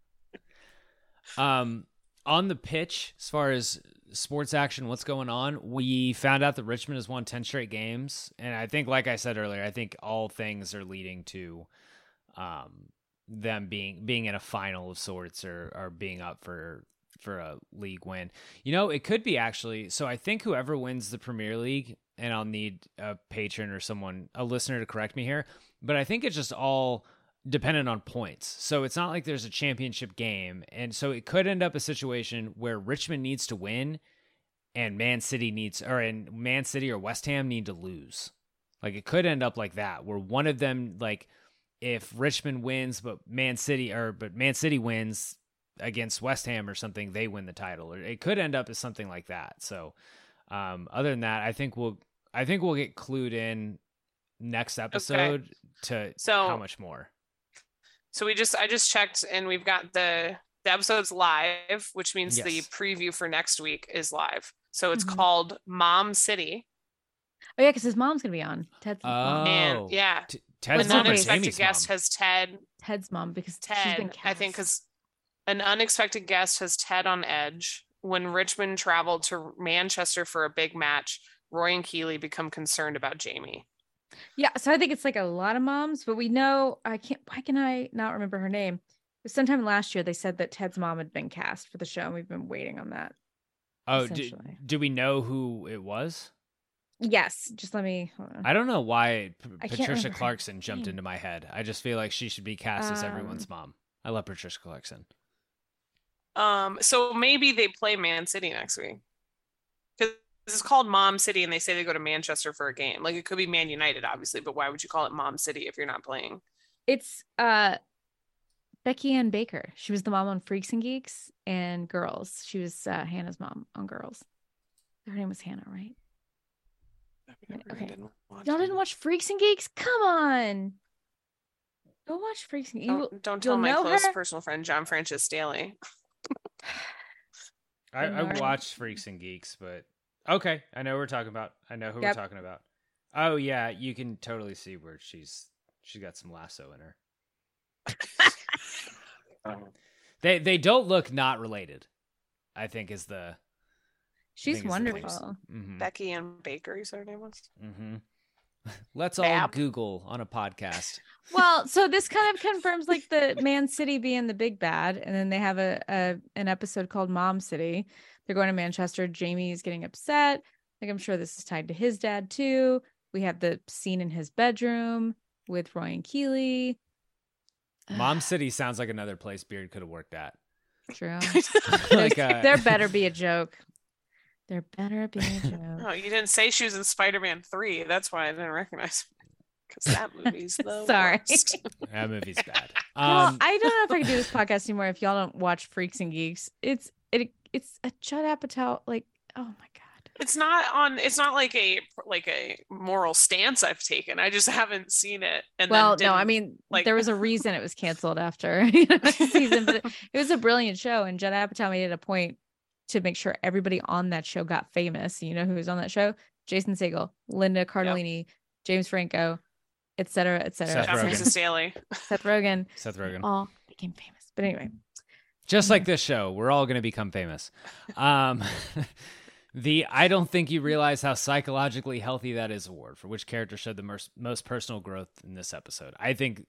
um on the pitch, as far as sports action, what's going on? We found out that Richmond has won ten straight games, and I think, like I said earlier, I think all things are leading to um them being being in a final of sorts or or being up for for a league win. You know, it could be actually. So I think whoever wins the Premier League, and I'll need a patron or someone, a listener to correct me here, but I think it's just all dependent on points. So it's not like there's a championship game. And so it could end up a situation where Richmond needs to win and Man City needs, or and Man City or West Ham need to lose. Like it could end up like that, where one of them, like if Richmond wins, but Man City or, but Man City wins against West Ham or something, they win the title, or it could end up as something like that. So um, other than that, I think we'll, I think we'll get clued in next episode okay. to so, how much more. So we just, I just checked and we've got the, the episode's live, which means yes. the preview for next week is live. So it's mm-hmm. called Mom City. Oh yeah, because his mom's gonna be on. Ted's oh. mom. And yeah, T- Ted's an unexpected guest mom. has Ted. Ted's mom because Ted, she's been cast. I think, because an unexpected guest has Ted on edge. When Richmond traveled to Manchester for a big match, Roy and Keeley become concerned about Jamie. Yeah, so I think it's like a lot of moms, but we know I can't. Why can I not remember her name? Sometime last year they said that Ted's mom had been cast for the show, and we've been waiting on that. Oh, do, do we know who it was? Yes, just let me. Hold on. I don't know why P- I Patricia Clarkson jumped into my head. I just feel like she should be cast as everyone's Um, mom. I love Patricia Clarkson. Um, so maybe they play Man City next week. Because this is called Mom City, and they say they go to Manchester for a game. Like it could be Man United, obviously, but why would you call it Mom City if you're not playing? It's uh, Becky Ann Baker. She was the mom on Freaks and Geeks and Girls. She was uh, Hannah's mom on Girls. Her name was Hannah, right? Okay. Didn't Y'all didn't watch Freaks and Geeks? Come on. Go watch Freaks and Geeks. Don't, don't tell my close her? personal friend, John Francis Staley. I, I watched Freaks and Geeks, but okay. I know who we're talking about. I know who yep. we're talking about. Oh yeah, you can totally see where she's she's got some lasso in her. um, they they don't look not related, I think is the She's wonderful. Mm-hmm. Becky Ann Baker, is her name was? Mm-hmm. Let's all Bab. Google on a podcast. Well, so this kind of confirms like the Man City being the big bad, and then they have a, a an episode called Mom City. They're going to Manchester. Jamie is getting upset. Like I'm sure this is tied to his dad too. We have the scene in his bedroom with Roy and Keeley. Mom City sounds like another place Beard could have worked at. True. like a... There better be a joke. There better be a joke. Oh, you didn't say she was in Spider-Man three. That's why I didn't recognize her. Because that movie's the Sorry. worst. That movie's bad. Um, well, I don't know if I can do this podcast anymore if y'all don't watch Freaks and Geeks. It's it it's a Judd Apatow, like, oh my God. It's not on, it's not like a like a moral stance I've taken. I just haven't seen it. And well, then no, I mean, like... there was a reason it was canceled after you know, season, but it, it was a brilliant show, and Judd Apatow made it a point to make sure everybody on that show got famous. You know who was on that show? Jason Segel, Linda Cardellini, yep. James Franco, et cetera, et cetera. Seth Rogen. Seth Staley. Seth Rogen. Seth Rogen. All became famous. But anyway. Just like this show, we're all going to become famous. Um, the I don't think you realize how psychologically healthy that is award, for which character showed the most, most personal growth in this episode. I think,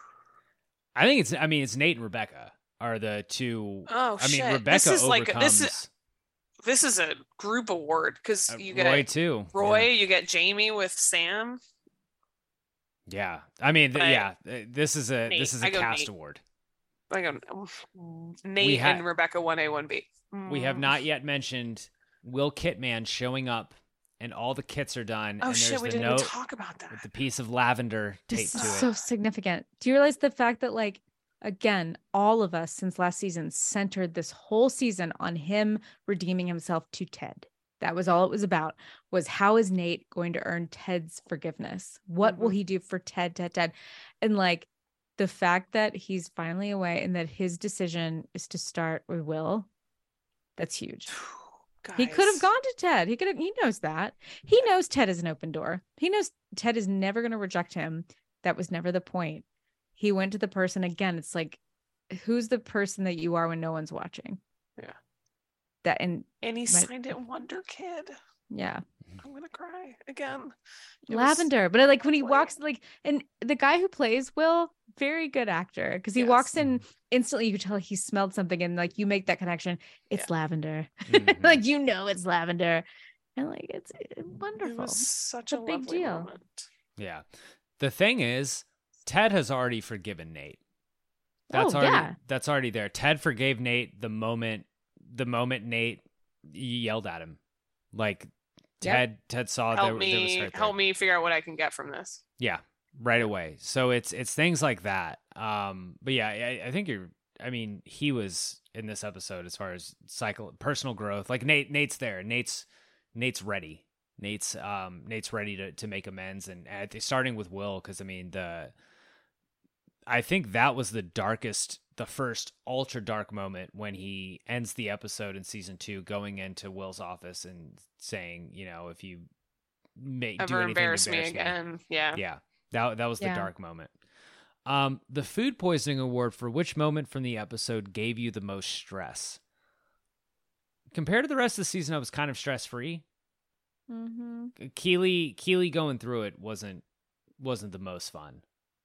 I think it's, I mean, it's Nate and Rebecca. Are the two? Oh, I mean, shit. Rebecca this is overcomes. Like, this is this is a group award because you get Roy too. Roy, yeah. you get Jamie with Sam. Yeah, I mean, th- but yeah, this is a Nate. this is a I go cast Nate. award. I go Nate ha- and Rebecca one A one B. Mm. We have not yet mentioned Will Kitman showing up, and all the kits are done. Oh and shit, there's we the didn't note even talk about that. with the piece of lavender taped This to is it. so significant. Do you realize the fact that like? Again, all of us since last season centered this whole season on him redeeming himself to Ted. That was all it was about, was how is Nate going to earn Ted's forgiveness? What mm-hmm. will he do for Ted, Ted, Ted? And like the fact that he's finally away and that his decision is to start with Will, that's huge. Guys. He could have gone to Ted. He could have, he knows that. He knows Ted is an open door. He knows Ted is never going to reject him. That was never the point. He went to the person again. It's like, who's the person that you are when no one's watching? Yeah. That and and he my, signed it Wonder Kid. Yeah. I'm gonna cry again. It Lavender, was... but like when he walks, like, and the guy who plays Will, very good actor, because he yes. walks in instantly. You can tell he smelled something, and like you make that connection. It's yeah. lavender, mm-hmm. like you know it's lavender, and like it's, it's wonderful. It was such it's a, a big deal. Moment. Yeah, the thing is, Ted has already forgiven Nate. That's oh, already yeah. that's already there. Ted forgave Nate the moment the moment Nate yelled at him, like. Ted yep. Ted saw help there, me, there was hurt there. Help me figure out what I can get from this. Yeah, right away. So it's it's things like that. Um, but yeah, I, I think you're. I mean, he was in this episode as far as cycle personal growth. Like Nate, Nate's there. Nate's Nate's ready. Nate's um Nate's ready to to make amends, and uh, starting with Will, because I mean the. I think that was the darkest, the first ultra dark moment when he ends the episode in season two, going into Will's office and saying, you know, if you make ever do anything embarrass, to embarrass me again, me. yeah, yeah, that that was yeah. the dark moment. Um, the food poisoning award for which moment from the episode gave you the most stress? Compared to the rest of the season, I was kind of stress free. Mm-hmm. Keeley, Keeley going through it wasn't wasn't the most fun.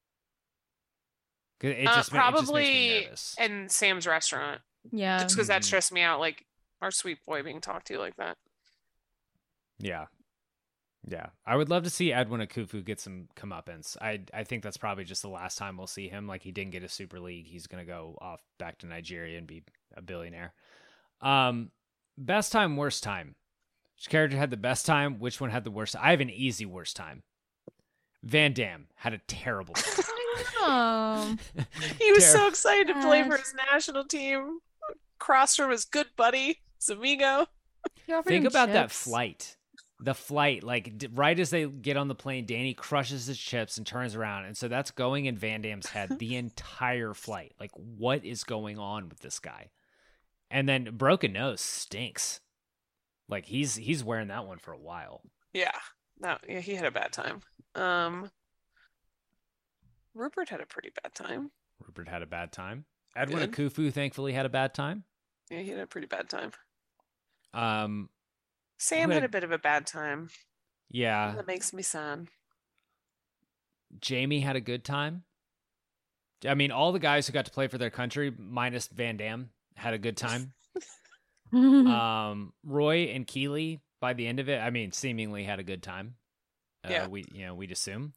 It just, uh, probably it just makes me nervous. In Sam's restaurant. Yeah. Just because mm-hmm. that stressed me out, like our sweet boy being talked to like that. Yeah. Yeah. I would love to see Edwin Akufu get some comeuppance. I I think that's probably just the last time we'll see him. Like, he didn't get a Super League. He's going to go off back to Nigeria and be a billionaire. Um, best time, worst time. Which character had the best time? Which one had the worst? I have an easy worst time. Van Damme had a terrible time. Oh, he was so excited to play for his national team. Crossed from his good buddy, his amigo. Think about chips. That flight. The flight, like d- right as they get on the plane, Danny crushes his chips and turns around. And so that's going in Van Damme's head the entire flight. Like, what is going on with this guy? And then broken nose stinks. Like, he's he's wearing that one for a while. Yeah. No, yeah, he had a bad time. Um Rupert had a pretty bad time. Rupert had a bad time. Edwin Akufu thankfully had a bad time. Yeah, he had a pretty bad time. Um, Sam had, had a bit of a bad time. Yeah. That makes me sad. Jamie had a good time. I mean, all the guys who got to play for their country, minus Van Damme, had a good time. um, Roy and Keeley, by the end of it, I mean, seemingly had a good time. Uh, yeah. We, you know, we'd assume.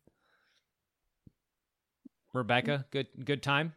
Rebecca, good good time?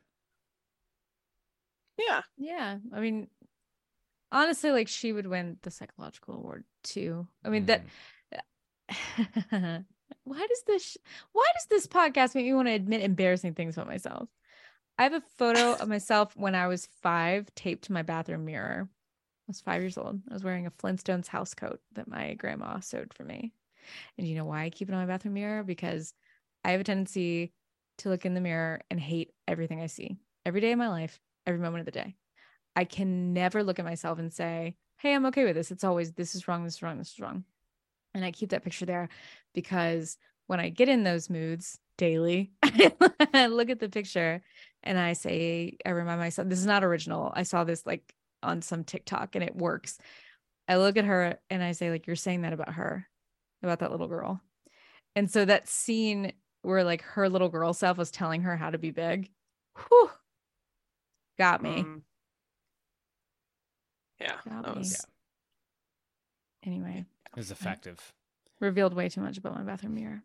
Yeah. Yeah. I mean, honestly, like, she would win the psychological award too. I mean, mm. that why does this why does this podcast make me want to admit embarrassing things about myself? I have a photo of myself when I was five taped to my bathroom mirror. I was five years old. I was wearing a Flintstones house coat that my grandma sewed for me. And you know why I keep it on my bathroom mirror? Because I have a tendency to look in the mirror and hate everything I see every day of my life, every moment of the day. I can never look at myself and say, hey, I'm okay with this. It's always, this is wrong, this is wrong, this is wrong. And I keep that picture there because when I get in those moods daily, I look at the picture and I say, I remind myself, this is not original. I saw this like on some TikTok and it works. I look at her and I say, like, you're saying that about her, about that little girl. And so that scene where like her little girl self was telling her how to be big, whew, got me. Um, yeah, got that me. was... yeah. Anyway, it was effective. I revealed way too much about my bathroom mirror.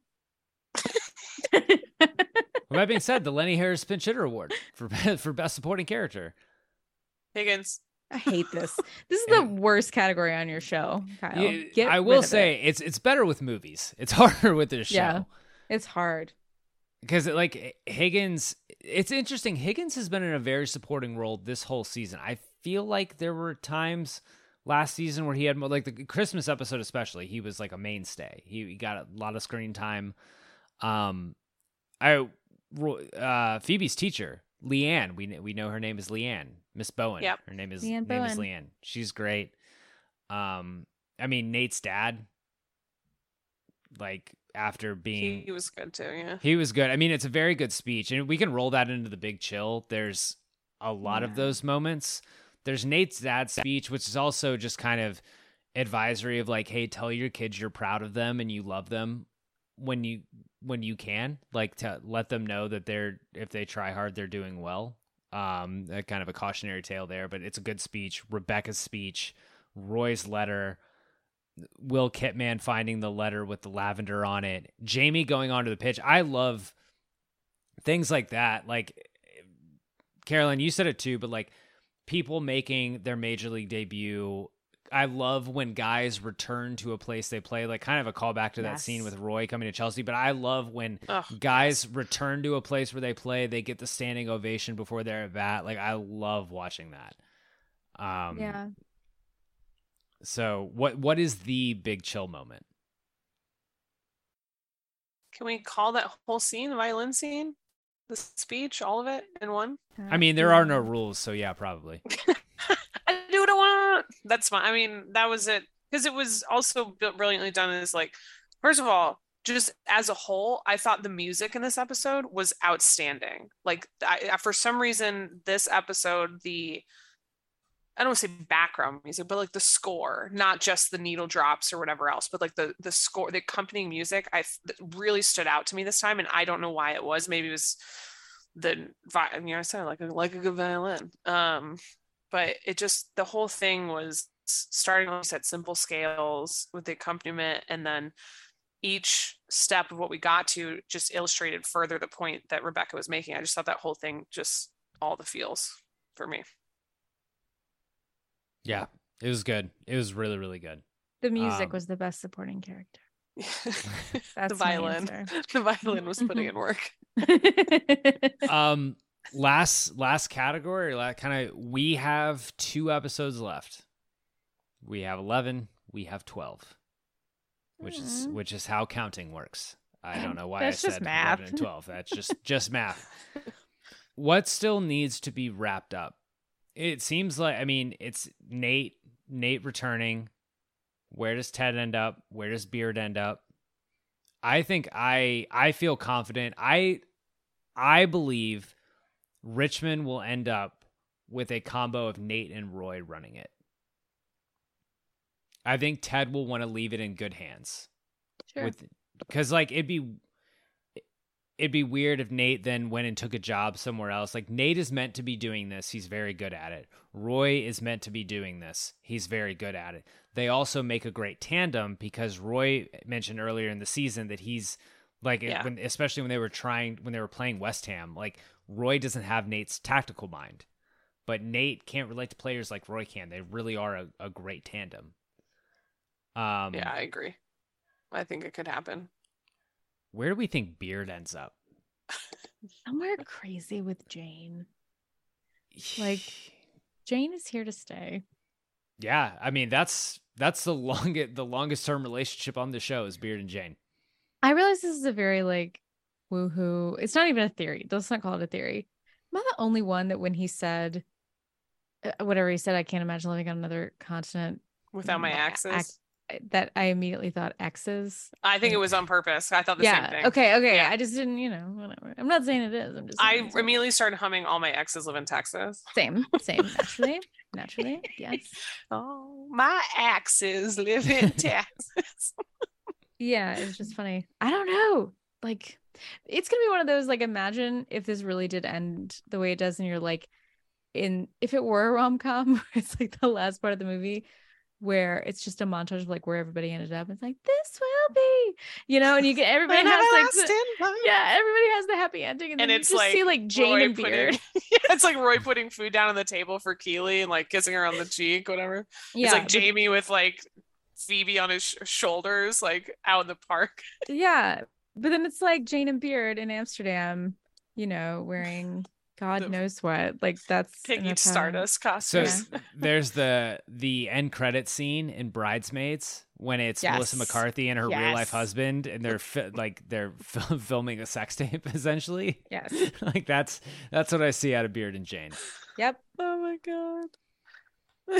Well, that being said, the Lenny Harris Pinch Hitter Award for for best supporting character. Higgins. I hate this. This is and, the worst category on your show, Kyle. You, I will say it. it's it's better with movies. It's harder with this show. Yeah, it's hard. Because, like, Higgins, it's interesting. Higgins has been in a very supporting role this whole season. I feel like there were times last season where he had, like, the Christmas episode especially, he was, like, a mainstay. He, he got a lot of screen time. Um, I, uh, Phoebe's teacher, Leanne, we we know her name is Leanne, Miss Bowen. Yep. Her name is, Leanne name Bowen. is Leanne. She's great. Um, I mean, Nate's dad, like, after being he was good too, yeah. He was good. I mean, it's a very good speech, and we can roll that into The Big Chill. There's a lot yeah. of those moments. There's Nate's dad's speech, which is also just kind of advisory of like, hey, tell your kids you're proud of them and you love them when you when you can, like to let them know that they're, if they try hard, they're doing well. Um, that kind of a cautionary tale there, but it's a good speech. Rebecca's speech, Roy's letter, Will Kitman finding the letter with the lavender on it, Jamie going onto the pitch. I love things like that. Like, Carolyn, you said it too, but like people making their major league debut. I love when guys return to a place they play, like kind of a callback to that Yes. scene with Roy coming to Chelsea. But I love when Ugh, guys return to a place where they play, they get the standing ovation before they're at bat. Like, I love watching that. Um, Yeah. So what what is the big chill moment? Can we call that whole scene the violin scene? The speech, all of it in one? I mean, there are no rules, so yeah, probably. I do what I want. That's fine. I mean, that was it. Because it was also brilliantly done as like, first of all, just as a whole, I thought the music in this episode was outstanding. Like, I, for some reason, this episode, the, I don't want to say background music, but like the score, not just the needle drops or whatever else, but like the the score, the accompanying music, I really stood out to me this time, and I don't know why it was. Maybe it was the, you know, I sounded like a, like a good violin. Um, but it just, the whole thing was starting at simple scales with the accompaniment, and then each step of what we got to just illustrated further the point that Rebecca was making. I just thought that whole thing, just all the feels for me. Yeah, it was good. It was really, really good. The music Um, was the best supporting character. the That's my violin. answer. The violin was putting in work. Um, last last category, kind of, we have two episodes left. We have eleven. We have twelve, which is Mm. which is how counting works. I don't know why That's I just said math. eleven and twelve. That's just just math. What still needs to be wrapped up? It seems like, I mean, it's Nate, Nate returning. Where does Ted end up? Where does Beard end up? I think I I feel confident. I I believe Richmond will end up with a combo of Nate and Roy running it. I think Ted will want to leave it in good hands. Sure. With, because like it'd be it'd be weird if Nate then went and took a job somewhere else. Like, Nate is meant to be doing this. He's very good at it. Roy is meant to be doing this. He's very good at it. They also make a great tandem because Roy mentioned earlier in the season that he's like, Yeah. when, especially when they were trying, when they were playing West Ham, like Roy doesn't have Nate's tactical mind, but Nate can't relate to players like Roy can. They really are a, a great tandem. Um, Yeah, I agree. I think it could happen. Where do we think Beard ends up? Somewhere crazy with Jane. Like, Jane is here to stay. Yeah, I mean that's that's the longest the longest term relationship on the show is Beard and Jane. I realize this is a very like woohoo. It's not even a theory. Let's not call it a theory. Am I the only one that when he said uh, whatever he said, I can't imagine living on another continent Without my Mm, axes. ac- that I immediately thought exes. I think it was on purpose. I thought the yeah. same thing. Okay. Okay. Yeah. I just didn't. You know. Whatever. I'm not saying it is. I'm just. I saying it's- immediately started humming All My Exes Live in Texas. Same. Same. Naturally. Naturally. Yes. Oh, my exes live in Texas. Yeah, it was just funny. I don't know. Like, it's gonna be one of those, like, imagine if this really did end the way it does, and you're like, in if it were a rom-com, it's like the last part of the movie where it's just a montage of like where everybody ended up. It's like, this will be, you know, and you get everybody An has like the, everlasting love. yeah, everybody has the happy ending, and, And then it's you just like see like Jane Roy and Beard. putting, yeah, it's like Roy putting food down on the table for Keely and like kissing her on the cheek, whatever. Yeah, it's like but- Jamie with like Phoebe on his sh- shoulders, like out in the park. yeah, but then it's like Jane and Beard in Amsterdam, you know, wearing God The knows what. Like that's Piggy enough time. Stardust So costume. Yeah. there's the the end credit scene in Bridesmaids when it's Melissa Yes. McCarthy and her real Yes. life husband, and they're fi- like they're fil- filming a sex tape essentially. Yes. Like that's that's what I see out of Beard and Jane. Yep. Oh my god.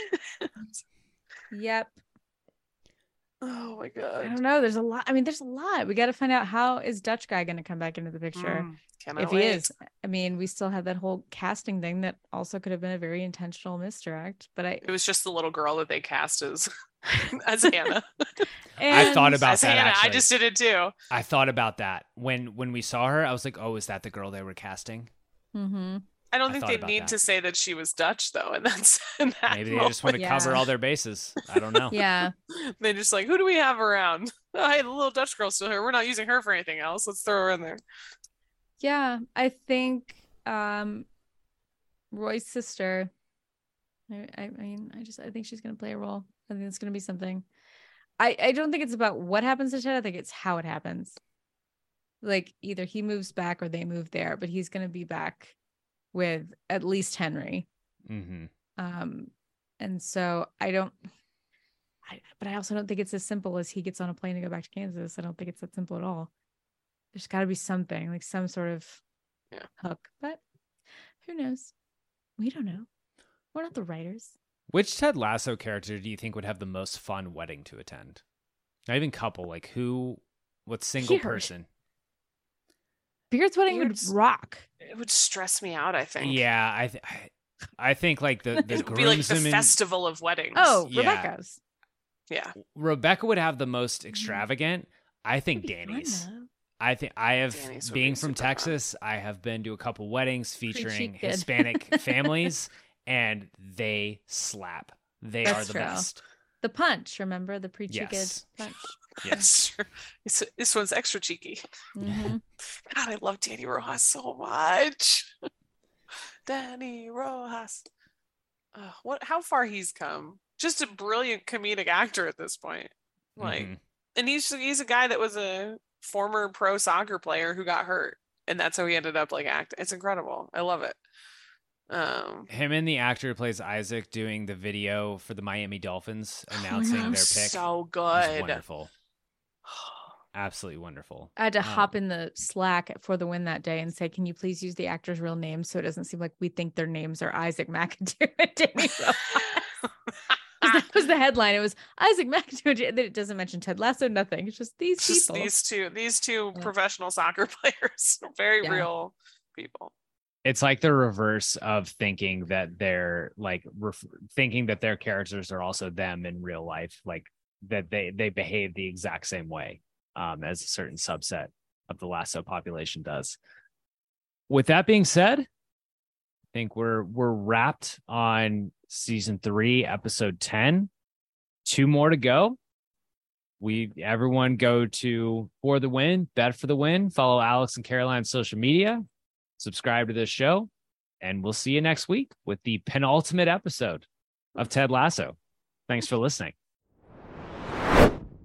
Yep. Oh my I god. don't know. There's a lot. I mean, there's a lot. We got to find out, how is Dutch guy going to come back into the picture? Mm, cannot if he wait. is, I mean, we still have that whole casting thing that also could have been a very intentional misdirect. But I, It was just the little girl that they cast as As Hannah. I thought about As that. Hannah, actually. I just did it too. I thought about that when when we saw her. I was like, "Oh, is that the girl they were casting?" Mm-hmm. I don't I think thought they about need that. to say that she was Dutch though, and that's in that Maybe they moment. just want to Yeah. cover all their bases. I don't know. Yeah. They're just like, who do we have around? Oh, hey, the little Dutch girl's still here. We're not using her for anything else. Let's throw her in there. Yeah. I think um Roy's sister. I, I mean, I just I think she's gonna play a role. I think it's gonna be something. I, I don't think it's about what happens to Ted. I think it's how it happens. Like either he moves back or they move there, but he's gonna be back with at least Henry. Mm-hmm. Um, and so I don't, I, but I also don't think it's as simple as he gets on a plane to go back to Kansas. I don't think it's that simple at all. There's got to be something, like some sort of yeah. hook, but who knows? We don't know. We're not the writers. Which Ted Lasso character do you think would have the most fun wedding to attend? Not even couple, like who, what single Beard. person? Beard's wedding Beard's- would rock. It would stress me out, I think. Yeah, I, th- I, I think like the the It would be like the groomsmen. festival of weddings. Oh, Yeah. Rebecca's. yeah. Rebecca would have the most extravagant. I think That'd be fun, Danny's. though. I think I have, Danny's would being be from super fun. Texas, I have been to a couple weddings featuring cheap kid. Hispanic families, and they slap. They That's are the true. best. The punch, remember the preachy Yes. kid punch? Yes. Sure. This, this one's extra cheeky. Mhm. God, I love Danny Rojas so much. Danny Rojas. Uh, what? How far he's come? Just a brilliant comedic actor at this point. Like, Mhm. and he's he's a guy that was a former pro soccer player who got hurt, and that's how he ended up like acting. It's incredible. I love it. Um, Him and the actor who plays Isaac doing the video for the Miami Dolphins announcing I'm their pick. so is good. wonderful. Absolutely wonderful. I had to Um, hop in the Slack for the win that day and say, "Can you please use the actor's real name so it doesn't seem like we think their names are Isaac McAdoo and Danny Rojas?" 'Cause that was the headline. It was Isaac McAdoo, and then it doesn't mention Ted Lasso. Nothing. It's just these Just people. these two, these two Yeah. professional soccer players, very Yeah. real people. It's like the reverse of thinking that they're like ref- thinking that their characters are also them in real life, like that they they behave the exact same way um, as a certain subset of the Lasso population does. With that being said, I think we're we're wrapped on season three, episode ten. Two more to go. We everyone go to For the Win, Bet for the Win. Follow Alex and Caroline on social media. Subscribe to this show, and we'll see you next week with the penultimate episode of Ted Lasso. Thanks for listening.